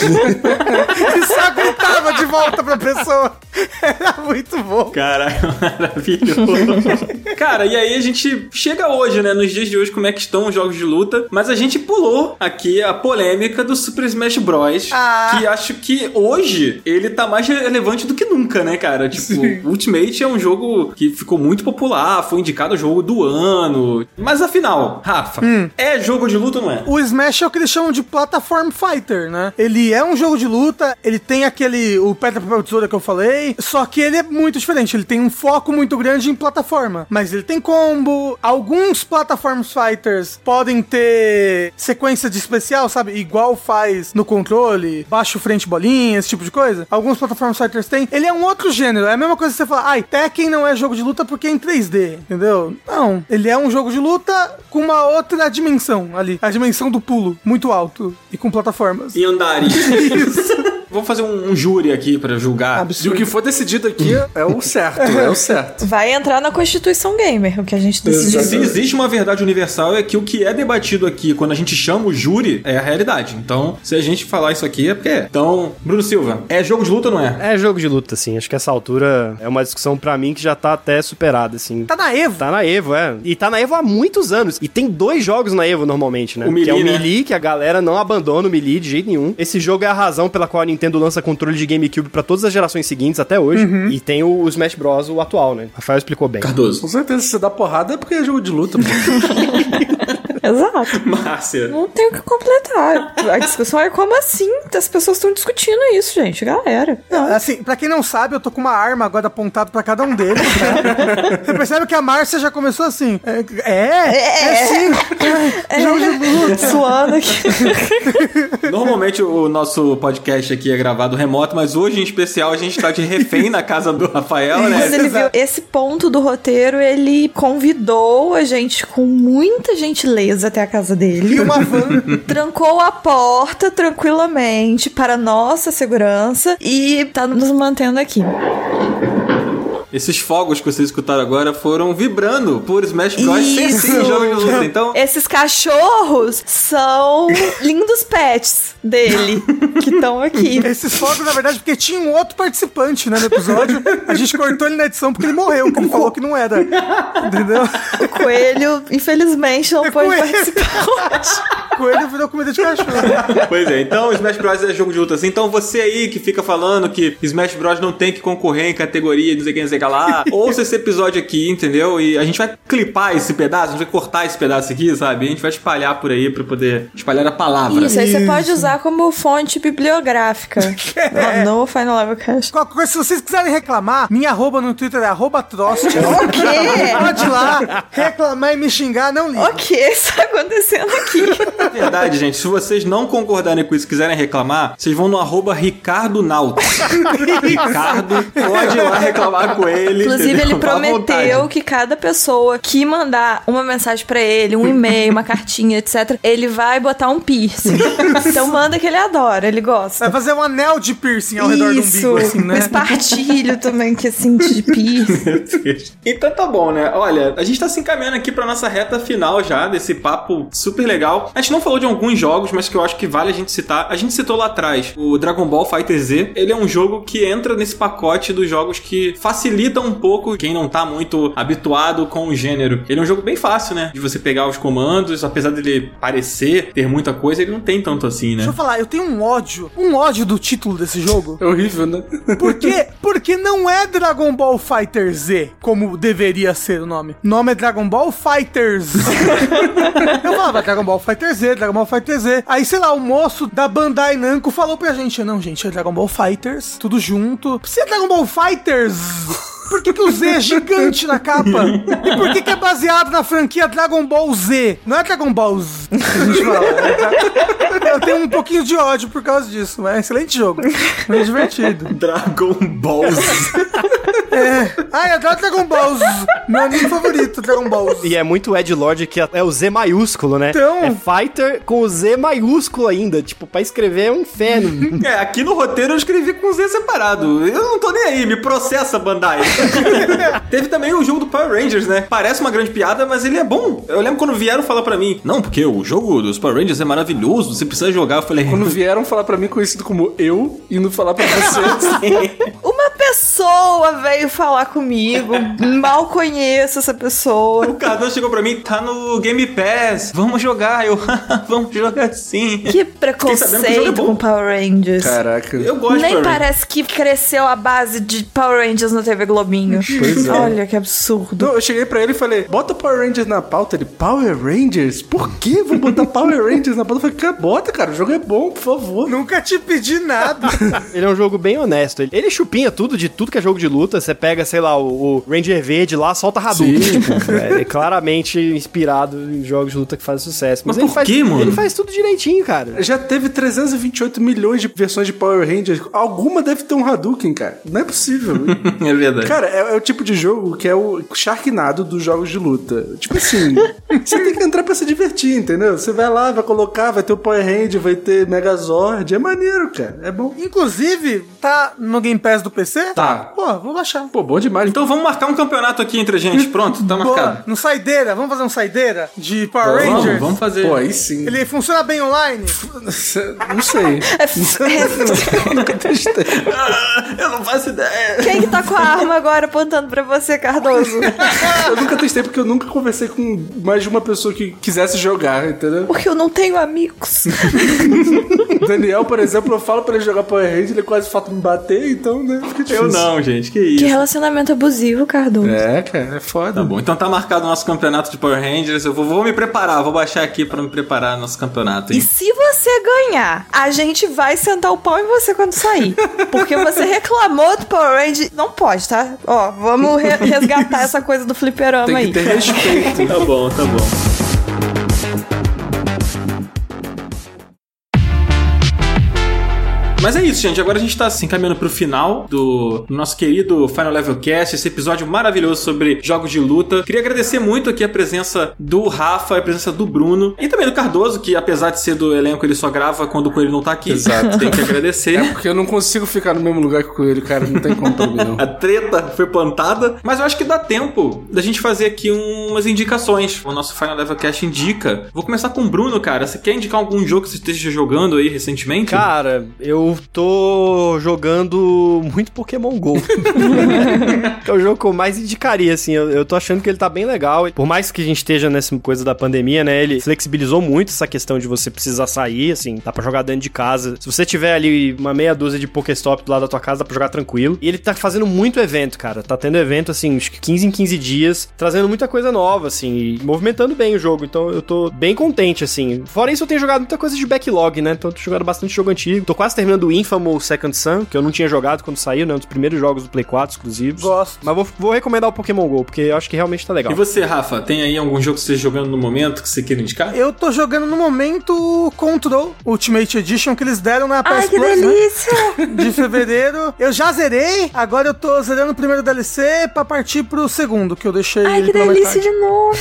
E só gritava de volta pra pessoa. Era muito bom. Caralho, maravilhoso. Cara, e aí a gente chega hoje, né, nos dias de hoje, como é que estão os jogos de luta, mas a gente pulou aqui a polêmica do Super Smash Bros, Ah. que acho que hoje ele tá mais relevante do que nunca, né, cara? Tipo, Sim. Ultimate é um jogo que ficou muito popular, foi indicado ao jogo do ano, mas afinal, Rafa, é jogo de luta ou não é? O Smash é o que eles chamam de Platform Fighter, né? Ele é um jogo de luta, ele tem aquele, o pedra, papel, tesoura que eu falei, só que ele é muito diferente, ele tem um foco muito grande em plataforma, mas ele tem combo, alguns Platform Fighters podem ter sequência de especial, sabe? Igual faz no controle, baixo, frente, bolinha, esse tipo de coisa. Alguns Platform Fighters tem. Ele é um outro gênero, é a mesma coisa que você falar, ai, Tekken não é jogo de luta porque é em três D, entendeu? Não, ele é um jogo de luta com uma outra dimensão ali, a dimensão do pulo, muito alto e com plataformas. E andaria. Vamos fazer um, um júri aqui pra julgar. E o que for decidido aqui é o certo, é o certo. Vai entrar na Constituição Gamer, o que a gente decidiu. Se existe uma verdade universal é que o que é debatido aqui quando a gente chama o júri é a realidade. Então, se a gente falar isso aqui é porque é. Então, Bruno Silva, é jogo de luta ou não é? É jogo de luta, assim. Acho que essa altura é uma discussão pra mim que já tá até superada, assim. Tá na Evo. Tá na Evo, é. E tá na Evo há muitos anos. E tem dois jogos na Evo normalmente, né? O que é o Melee, né? Melee, que a galera não abandona o Melee de jeito nenhum. Esse jogo é a razão pela qual a Nintendo lança controle de GameCube pra todas as gerações seguintes até hoje. E tem o Smash Bros, o atual, né? Rafael explicou bem. Cardoso. Com certeza, se você dá porrada é porque é jogo de luta. Pô. Exato. Márcia. Não tenho o que completar. A discussão é como assim? As pessoas estão discutindo isso, gente. Galera. Não. Assim, pra quem não sabe, eu tô com uma arma agora apontada pra cada um deles. Né? Você percebe que a Márcia já começou assim. É, é, é, sim. É, Jogo de luta. suando aqui. Normalmente o nosso podcast aqui é gravado remoto, mas hoje em especial a gente tá de refém na casa do Rafael, né? Mas ele viu esse ponto do roteiro, ele convidou a gente com muita gentileza até a casa dele. E uma van. Trancou a porta tranquilamente para nossa segurança e tá nos mantendo aqui. Esses fogos que vocês escutaram agora foram vibrando por Smash Bros. Sem Isso. ser jogo de luta. Então, Esses cachorros são lindos pets dele, que estão aqui. Esses fogos, na verdade, porque tinha um outro participante, né, no episódio. A gente cortou ele na edição porque ele morreu, porque ele falou que não era. Entendeu? O coelho, infelizmente, não É pode coelho. participar hoje. Coelho virou comida de cachorro. Pois é, então Smash Bros é jogo de luta assim. Então você aí que fica falando que Smash Bros não tem que concorrer em categoria, não sei quem, não sei o que lá, ouça esse episódio aqui, entendeu? E a gente vai clipar esse pedaço, a gente vai cortar esse pedaço aqui, sabe? A gente vai espalhar por aí pra poder espalhar a palavra. Isso, aí você pode usar como fonte bibliográfica É. no Final Level Cast. Qualquer coisa, se vocês quiserem reclamar, minha arroba no Twitter é arroba Trost. O quê? Pode ir lá, reclamar e me xingar, não liga. O que está acontecendo aqui? Na verdade, gente, se vocês não concordarem com isso e quiserem reclamar, vocês vão no arroba Ricardo Nauta. Ricardo, pode ir lá reclamar com ele. Inclusive, entendeu? ele Fica à prometeu vontade. que cada pessoa que mandar uma mensagem pra ele, um e-mail, uma cartinha, etcétera, ele vai botar um piercing. Então manda que ele adora, ele gosta. Vai fazer um anel de piercing ao redor do Isso, umbigo, assim, né? espartilho também, que assim, de piercing. Então tá bom, né? Olha, a gente tá se encaminhando aqui pra nossa reta final já desse papo super legal. A gente não falou de alguns jogos, mas que eu acho que vale a gente citar. A gente citou lá atrás o Dragon Ball FighterZ. Ele é um jogo que entra nesse pacote dos jogos que facilitam um pouco quem não tá muito habituado com o gênero. Ele é um jogo bem fácil, né? De você pegar os comandos, apesar dele parecer ter muita coisa, ele não tem tanto assim, né? Deixa eu falar, eu tenho um ódio, um ódio do título desse jogo. É horrível, né? Por quê? Porque não é Dragon Ball FighterZ, como deveria ser o nome. O nome é Dragon Ball Fighters. Eu falava Dragon Ball FighterZ, Dragon Ball FighterZ. Aí, sei lá, o moço da Bandai Namco falou pra gente, não, gente, é Dragon Ball Fighters, tudo junto. Se é Dragon Ball Fighters... Por que, que o Z é gigante na capa? E por que, que é baseado na franquia Dragon Ball Z? Não é Dragon Ball Z que a gente fala. É, eu tenho um pouquinho de ódio por causa disso, mas é um excelente jogo. Muito divertido. Dragon Ball Z. É. Ah, é Dragon Ball Z. Meu anime favorito, Dragon Ball Z. E é muito Edgelord que é o Z maiúsculo, né? Então- É Fighter com o Z maiúsculo ainda. Tipo, pra escrever é um inferno. É, aqui no roteiro eu escrevi com Z separado. Eu não tô nem aí, me processa, Bandai. Teve também o jogo do Power Rangers, né? Parece uma grande piada, mas ele é bom. Eu lembro quando vieram falar pra mim, não, porque o jogo dos Power Rangers é maravilhoso, você precisa jogar. Eu falei, Quando vieram falar pra mim, conhecido como eu, indo falar pra você. Uma pessoa veio falar comigo, mal conheço essa pessoa. o Cardoso chegou pra mim, tá no Game Pass, vamos jogar. Eu, vamos jogar sim. Que Fiquei sabendo que o jogo é preconceito bom. com Power Rangers. Caraca. Eu gosto de Nem Power Rangers. parece que cresceu a base de Power Rangers no T V Globinho. Pois é. Olha que absurdo. Não, eu cheguei pra ele e falei, bota Power Rangers na pauta. Ele, Power Rangers? Por que vou botar Power Rangers na pauta? Eu falei, cara, bota, cara, o jogo é bom, por favor. Nunca te pedi nada. Ele é um jogo bem honesto. Ele, ele chupinha tudo de tudo que é jogo de luta. Você pega, sei lá, o, o Ranger Verde lá, solta Hadouken. Tipo, é, ele é claramente inspirado em jogos de luta que fazem sucesso. Mas ele por faz, quê, mano? Ele faz tudo direitinho, cara. Já teve trezentos e vinte e oito milhões de versões de Power Rangers. Alguma deve ter um Hadouken, cara. Não é possível. É verdade. Cara, é, é o tipo de jogo que é o Sharknado dos jogos de luta. Tipo assim, você tem que entrar pra se divertir, entendeu? Você vai lá, vai colocar, vai ter o Power Ranger, vai ter Megazord. É maneiro, cara. É bom. Inclusive, tá no Game Pass do P C? Tá. Pô, vou baixar. Pô, bom demais. Então vamos marcar um campeonato aqui entre a gente. Pronto, tá Boa. marcado. No Saideira, vamos fazer um Saideira de Power Vamos, Rangers? vamos fazer. Pô, aí sim. Ele funciona bem online? Não sei. Nunca testei. Ah, eu não faço ideia. Quem que tá com a arma agora apontando pra você, Cardoso? Eu nunca testei porque eu nunca conversei com mais de uma pessoa que quisesse jogar, entendeu? Porque eu não tenho amigos. Daniel, por exemplo, eu falo pra ele jogar Power Ranger, ele quase falta me bater, então, né? Fica difícil. Eu não, gente, que isso. Que relacionamento abusivo, Cardoso. É, cara, é foda. Tá bom, então tá marcado o nosso campeonato de Power Rangers. Eu vou, vou me preparar, vou baixar aqui pra me preparar no nosso campeonato, E hein? se você ganhar, a gente vai sentar o pau em você quando sair. Porque você reclamou do Power Ranger. Não pode, tá? Ó, vamos re- resgatar essa coisa do fliperama Tem aí. que ter respeito. Tá bom, tá bom. Mas é isso, gente. Agora a gente tá se encaminhando pro final do nosso querido Final Level Cast, esse episódio maravilhoso sobre jogos de luta. Queria agradecer muito aqui a presença do Rafa, a presença do Bruno e também do Cardoso, que apesar de ser do elenco, ele só grava quando o Coelho não tá aqui. Exato. Tem que agradecer. É porque eu não consigo ficar no mesmo lugar que ele, cara. Não tem como pra mim, não. A treta foi plantada, mas eu acho que dá tempo da gente fazer aqui umas indicações. O nosso Final Level Cast indica. Vou começar com o Bruno, cara. Você quer indicar algum jogo que você esteja jogando aí recentemente? Cara, eu Eu tô jogando muito Pokémon GO. Que é o jogo que eu mais indicaria, assim. Eu, eu tô achando que ele tá bem legal. Por mais que a gente esteja nessa coisa da pandemia, né? Ele flexibilizou muito essa questão de você precisar sair, assim. Dá pra jogar dentro de casa. Se você tiver ali uma meia dúzia de Pokéstop do lado da tua casa, dá pra jogar tranquilo. E ele tá fazendo muito evento, cara. Tá tendo evento, assim, acho que quinze em quinze dias, trazendo muita coisa nova, assim, e movimentando bem o jogo. Então eu tô bem contente, assim. Fora isso, eu tenho jogado muita coisa de backlog, né? Então eu tô jogando bastante jogo antigo. Tô quase terminando o Infamous Second Son, que eu não tinha jogado quando saiu, né? Um dos primeiros jogos do Play quatro exclusivos. Gosto. Mas vou, vou recomendar o Pokémon GO, porque eu acho que realmente tá legal. E você, Rafa, tem aí algum jogo que você esteja jogando no momento que você queira indicar? Eu tô jogando no momento Control Ultimate Edition que eles deram na P S Ai, que Plus, delícia! né? De fevereiro. Eu já zerei, agora eu tô zerando o primeiro D L C pra partir pro segundo, que eu deixei Ai, ele que pela delícia metade. de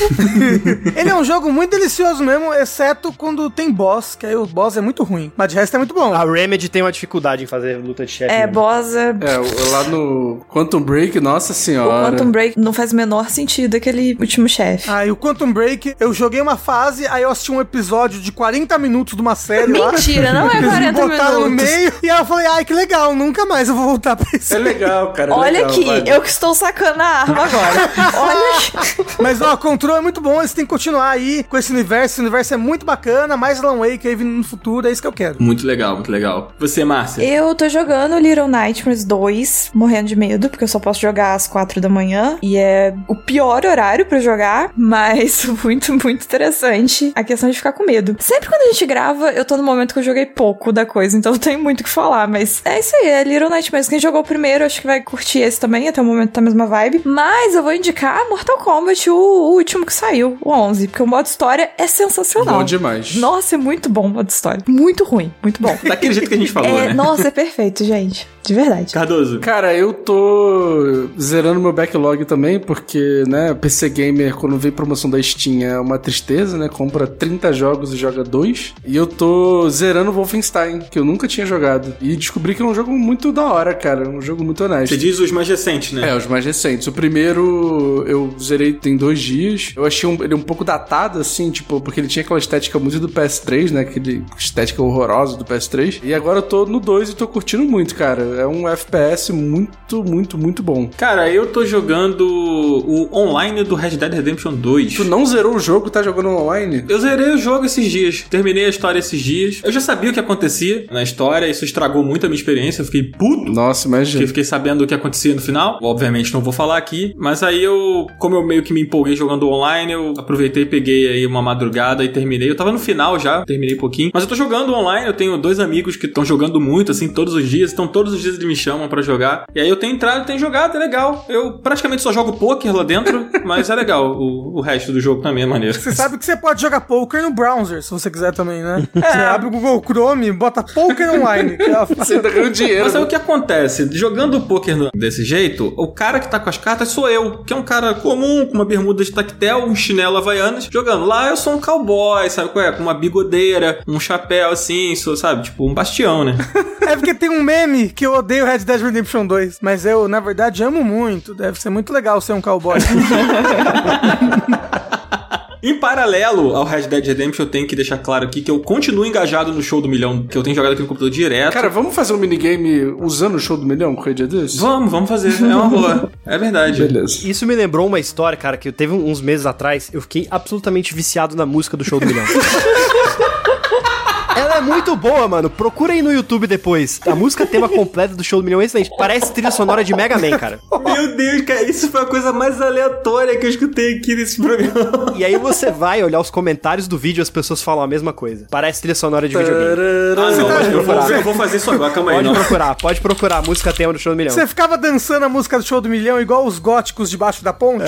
novo! Ele é um jogo muito delicioso mesmo, exceto quando tem boss, que aí o boss é muito ruim. Mas de resto é muito bom. A Remedy tem uma dificuldade em fazer luta de chefe. É, mesmo. boss é... É, o- lá no Quantum Break, nossa O senhora. Quantum Break não faz o menor sentido, aquele último chefe. Aí o Quantum Break, eu joguei uma fase, aí eu assisti um episódio de quarenta minutos de uma série lá. Mentira, não é Eles me quarenta botaram no minutos. meio, e aí eu falei, ai, que legal, nunca mais eu vou voltar pra isso. É legal, cara. é Olha legal, aqui, vale. eu que estou sacando a arma agora. Olha aqui. Mas ó, Control é muito bom, eles têm que continuar aí com esse universo, esse universo é muito bacana, mais Alan Wake aí vindo no futuro, é isso que eu quero. Muito legal, muito legal. Você, Márcia? Eu tô jogando Little Nightmares dois, morrendo de medo, porque eu só posso jogar às quatro da manhã. E é o pior horário pra jogar, mas muito, muito interessante a questão de ficar com medo. Sempre quando a gente grava, eu tô no momento que eu joguei pouco da coisa, então eu tenho muito o que falar. Mas é isso aí, é Little Nightmares. Quem jogou o primeiro, acho que vai curtir esse também, até o momento tá a mesma vibe. Mas eu vou indicar Mortal Kombat, o, o último que saiu, o onze, porque o modo história é sensacional. Bom demais. Nossa, é muito bom o modo história. Muito ruim, muito bom. Daquele jeito que a gente falou, É, né? nossa, é perfeito, gente. De verdade. Cardoso. Cara, eu tô zerando meu backlog também, porque, né, P C Gamer, quando vem promoção da Steam, é uma tristeza, né? Compra trinta jogos e joga dois. E eu tô zerando Wolfenstein, que eu nunca tinha jogado. E descobri que é um jogo muito da hora, cara. Um jogo muito honesto. Você diz os mais recentes, né? É, os mais recentes. O primeiro eu zerei tem dois dias. Eu achei um- ele um pouco datado, assim, tipo, porque ele tinha aquela estética muito do P S três, né? Aquele estética horrorosa do P S três. E agora eu tô no dois e tô curtindo muito, cara. É um F P S muito, muito, muito bom. Cara, eu tô jogando o online do Red Dead Redemption dois. Tu não zerou o jogo, tá jogando online? Eu zerei o jogo esses dias, terminei a história esses dias. Eu já sabia o que acontecia na história, isso estragou muito a minha experiência, eu fiquei puto. Nossa, Porque imagina. eu fiquei sabendo o que acontecia no final. Obviamente não vou falar aqui. Mas aí eu, como eu meio que me empolguei jogando online, eu aproveitei, peguei aí uma madrugada e terminei. Eu tava no final já, terminei um pouquinho. Mas eu tô jogando online, eu tenho dois amigos que estão jogando muito, assim, todos os dias. Então todos os dias eles me chamam pra jogar. E aí eu tenho entrado e tenho jogado, é legal. Eu praticamente só jogo poker lá dentro, mas é legal. O, o resto do jogo também é maneiro. Você sabe que você pode jogar poker no browser, se você quiser também, né? Você abre o Google Chrome, bota poker online. Que é Você tá ganhando dinheiro. Mas aí o que acontece? Jogando poker no- desse jeito, o cara que tá com as cartas sou eu, que é um cara comum, com uma bermuda de tactel, um chinelo havaianas, jogando. Lá eu sou um cowboy, sabe qual é? Com uma bigodeira, um chapéu assim, sou, sabe? Tipo um bastião, né? É porque tem um meme que eu odeio Red Dead Redemption dois, mas eu, na verdade, amo muito. Deve ser muito legal ser um cowboy. Em paralelo ao Red Dead Redemption, eu tenho que deixar claro aqui que eu continuo engajado no Show do Milhão, que eu tenho jogado aqui no computador direto. Cara, vamos fazer um minigame usando o show do milhão com o dia desse? Vamos, vamos fazer. É uma boa. É verdade. Beleza. Isso me lembrou uma história, cara, que teve uns meses atrás, eu fiquei absolutamente viciado na música do Show do Milhão. Ela é muito boa, mano. Procura aí no YouTube depois. A música tema completa do Show do Milhão é excelente. Parece trilha sonora de Mega Man, cara. Meu Deus, cara, isso foi a coisa mais aleatória que eu escutei aqui nesse programa. E aí você vai olhar os comentários do vídeo e as pessoas falam a mesma coisa. Parece trilha sonora de videogame. Ah, não, mas eu, vou, eu vou fazer isso agora, calma aí. Pode Não. procurar, pode procurar a música tema do Show do Milhão. Você ficava dançando a música do Show do Milhão igual os góticos debaixo da ponte?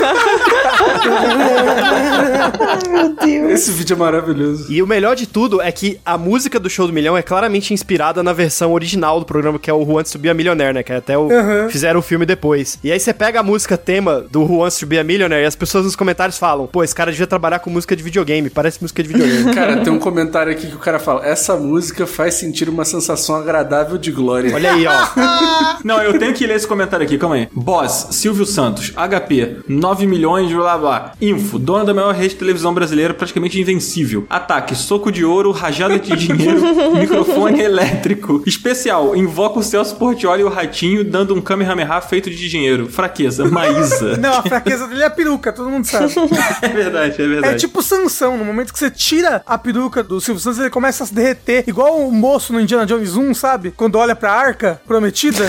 Meu Deus. Esse vídeo é maravilhoso. E o melhor de tudo é que a música do Show do Milhão é claramente inspirada na versão original do programa, que é o Who Wants to Be a Millionaire, né? Que é até o... Uhum. Fizeram o filme depois. E aí você pega a música tema do Who Wants to Be a Millionaire e as pessoas nos comentários falam, pô, esse cara devia trabalhar com música de videogame, parece música de videogame. Cara, tem um comentário aqui que o cara fala: essa música faz sentir uma sensação agradável de glória. Olha aí, ó. Não, eu tenho que ler esse comentário aqui, calma aí. Boss, Silvio Santos, H P, nove milhões, blá blá. Info, dona da maior rede de televisão brasileira, praticamente invencível. Ataque, soco de ouro, rajada rajada de dinheiro, microfone elétrico. Especial, invoca o Celso Portiolli e o Ratinho dando um Kamehameha feito de dinheiro. Fraqueza, Maísa. Não, a fraqueza dele é a peruca, todo mundo sabe. É verdade, é verdade. É tipo Sansão, no momento que você tira a peruca do Silvio Santos, ele começa a se derreter, igual o moço no Indiana Jones um, sabe? Quando olha pra arca prometida.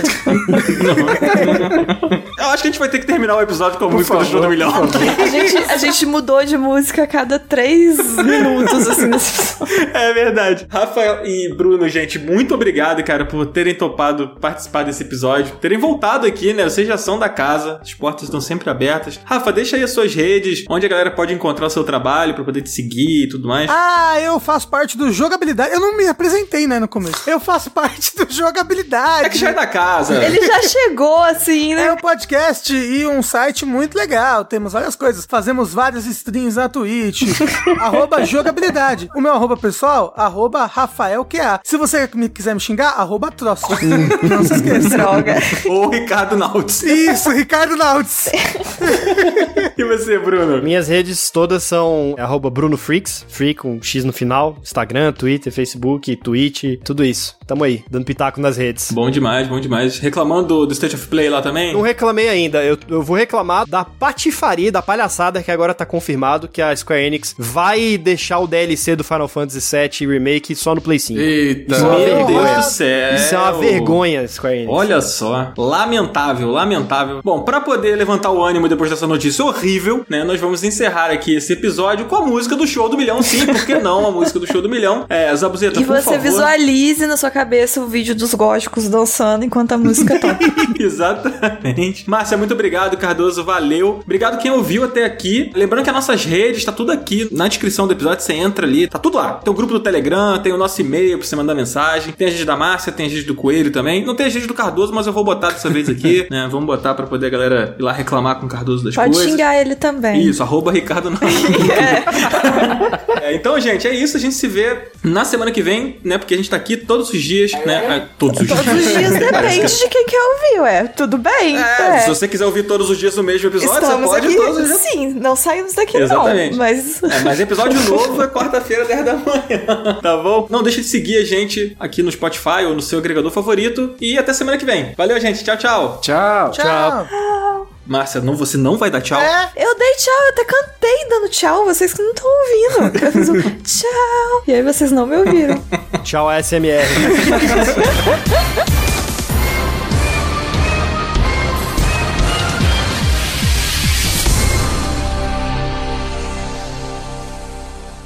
Eu acho que a gente vai ter que terminar o episódio com a Por música favor, do Show do Milhão. A gente, a gente mudou de música a cada três minutos, assim, nesse... É verdade. Rafael e Bruno, gente, muito obrigado, cara, por terem topado participar desse episódio, terem voltado aqui, né? Vocês já são da casa, as portas estão sempre abertas. Rafa, deixa aí as suas redes, onde a galera pode encontrar o seu trabalho pra poder te seguir e tudo mais. Ah, eu faço parte do Jogabilidade. Eu não me apresentei, né, no começo. Eu faço parte do Jogabilidade. É que já é da casa. Ele já chegou, assim, né? É um podcast e um site muito legal. Temos várias coisas. Fazemos vários streams na Twitch. Arroba Jogabilidade. O meu arroba pessoal, arroba Rafael Q A. Se você me quiser me xingar, arroba Troço. Não se esqueça. Droga. Ou Ricardo Nautz. Isso, Ricardo Nautz. E você, Bruno? Minhas redes todas são arroba Bruno Freaks, Freak com X no final, Instagram, Twitter, Facebook, Twitch, tudo isso. Tamo aí, dando pitaco nas redes. Bom demais, bom demais. Reclamando do, do State of Play lá também? Não reclamei ainda, eu, eu vou reclamar da patifaria, da palhaçada que agora tá confirmado que a Square Enix vai deixar o D L C do Final Fantasy sete Remake só no Play cinco. Eita. Isso é uma Meu vergonha. Deus do céu. Isso é uma vergonha, Square Enix. Olha só, lamentável, lamentável. Bom, pra poder levantar o ânimo depois dessa notícia horrível, né, nós vamos encerrar aqui esse episódio com a música do Show do Milhão, sim, por que não? A música do Show do Milhão. É, Zabuzeta, E por você favor. visualize na sua cabeça o vídeo dos góticos dançando enquanto a música toca. Exatamente. Márcia, muito obrigado. Cardoso, valeu. Obrigado quem ouviu até aqui. Lembrando que as nossas redes, tá tudo aqui na descrição do episódio, você entra ali, tá tudo lá. Tem o grupo do Telegram, tem o nosso e-mail pra você mandar mensagem, tem a rede da Márcia, tem a rede do Coelho também. Não tem a rede do Cardoso, mas eu vou botar dessa vez aqui, né? Vamos botar pra poder a galera ir lá reclamar com o Cardoso das Pode coisas. xingar ele também. Isso, arroba Ricardo não. É, então, gente, é isso. A gente se vê na semana que vem, né? Porque a gente tá aqui todos os dias, né? É, todos os Todos dias. os dias depende de quem quer ouvir, ué. Tudo bem? É, É. se você quiser ouvir todos os dias no mesmo episódio, Estamos você pode aqui. todos os dias. Sim, não saímos daqui Exatamente. não. Mas... É, mas episódio novo é quarta-feira, dez da manhã. Tá bom? Não deixe de seguir a gente aqui no Spotify ou no seu agregador favorito. E até semana que vem. Valeu, gente. Tchau, tchau. Tchau. Tchau. Márcia, não, você não vai dar tchau? É. Eu dei tchau, eu até cantei dando tchau, vocês que não estão ouvindo. Eu fiz um tchau. E aí vocês não me ouviram. Tchau, A S M R.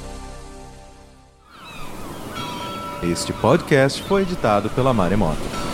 Este podcast foi editado pela Maremoto.